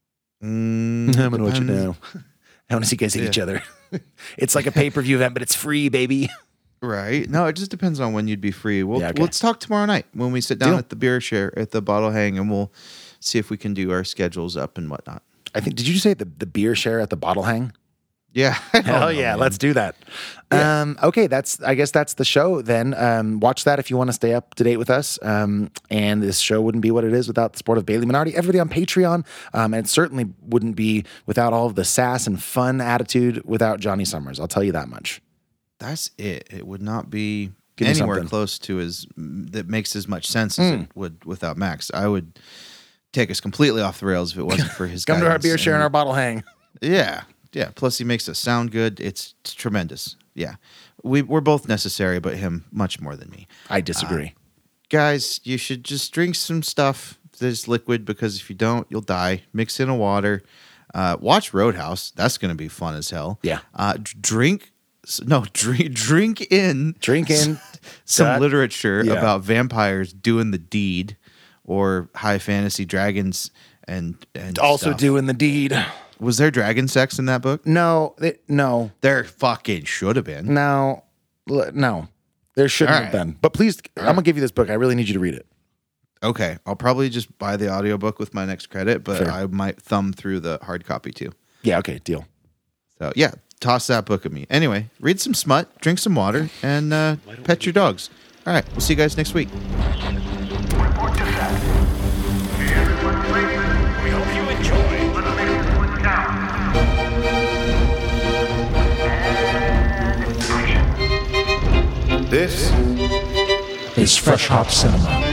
S4: Mm,
S1: I'm going to watch it now. I want to see you guys hit
S4: Yeah.
S1: each other. It's like a pay-per-view event, but it's free, baby.
S4: Right. No, it just depends on when you'd be free. We'll
S1: Yeah, okay.
S4: let's talk tomorrow night when we sit down
S1: Deal.
S4: at the beer share at the Bottle Hang, and we'll see if we can do our schedules up and whatnot.
S1: I think, did you say the, the beer share at the Bottle Hang?
S4: Yeah. I don't
S1: Hell
S4: know,
S1: yeah,
S4: man.
S1: let's do that.
S4: Yeah.
S1: Um, okay, that's I guess that's the show then. Um, watch that if you want to stay up to date with us. Um, and this show wouldn't be what it is without the support of Bailey Minardi, everybody on Patreon. Um, and it certainly wouldn't be without all of the sass and fun attitude without Johnny Summers. I'll tell you that much.
S4: That's it. It would not be
S1: Give me
S4: anywhere
S1: something.
S4: close to as that makes as much sense as
S1: Mm.
S4: it would without Max. I would take us completely off the rails if it wasn't for his
S1: Come to our
S4: guidance
S1: beer share and our Bottle Hang.
S4: Yeah. Yeah. Plus he makes us sound good. It's, it's tremendous. Yeah. We, we're both necessary, but him much more than me.
S1: I disagree.
S4: Guys, you should just drink some stuff that's liquid, because if you don't, you'll die. Mix in a water. Uh, watch Roadhouse. That's going to be fun as hell.
S1: Yeah.
S4: Uh, d- drink. No, drink, drink in.
S1: Drink in
S4: some
S1: that-
S4: literature
S1: yeah.
S4: about vampires doing the deed, or high fantasy dragons and, and
S1: also
S4: stuff.
S1: doing the deed.
S4: Was there dragon sex in that book?
S1: No, they, no,
S4: There fucking should have been.
S1: no, l- no. There shouldn't
S4: All
S1: have
S4: right.
S1: been. But please, I'm going to give you this book. I really need you to read it.
S4: Okay, I'll probably just buy the audiobook with my next credit, but
S1: Fair.
S4: I might thumb through the hard copy too.
S1: Yeah, okay, deal.
S4: So yeah, toss that book at me. Anyway, read some smut, drink some water, and uh, pet your dogs. All right, we'll see you guys next week.
S3: Report to set. Everyone ready?
S7: We hope you enjoy.
S3: Eliminate one down. And action.
S2: This
S5: is Fresh Hop Cinema.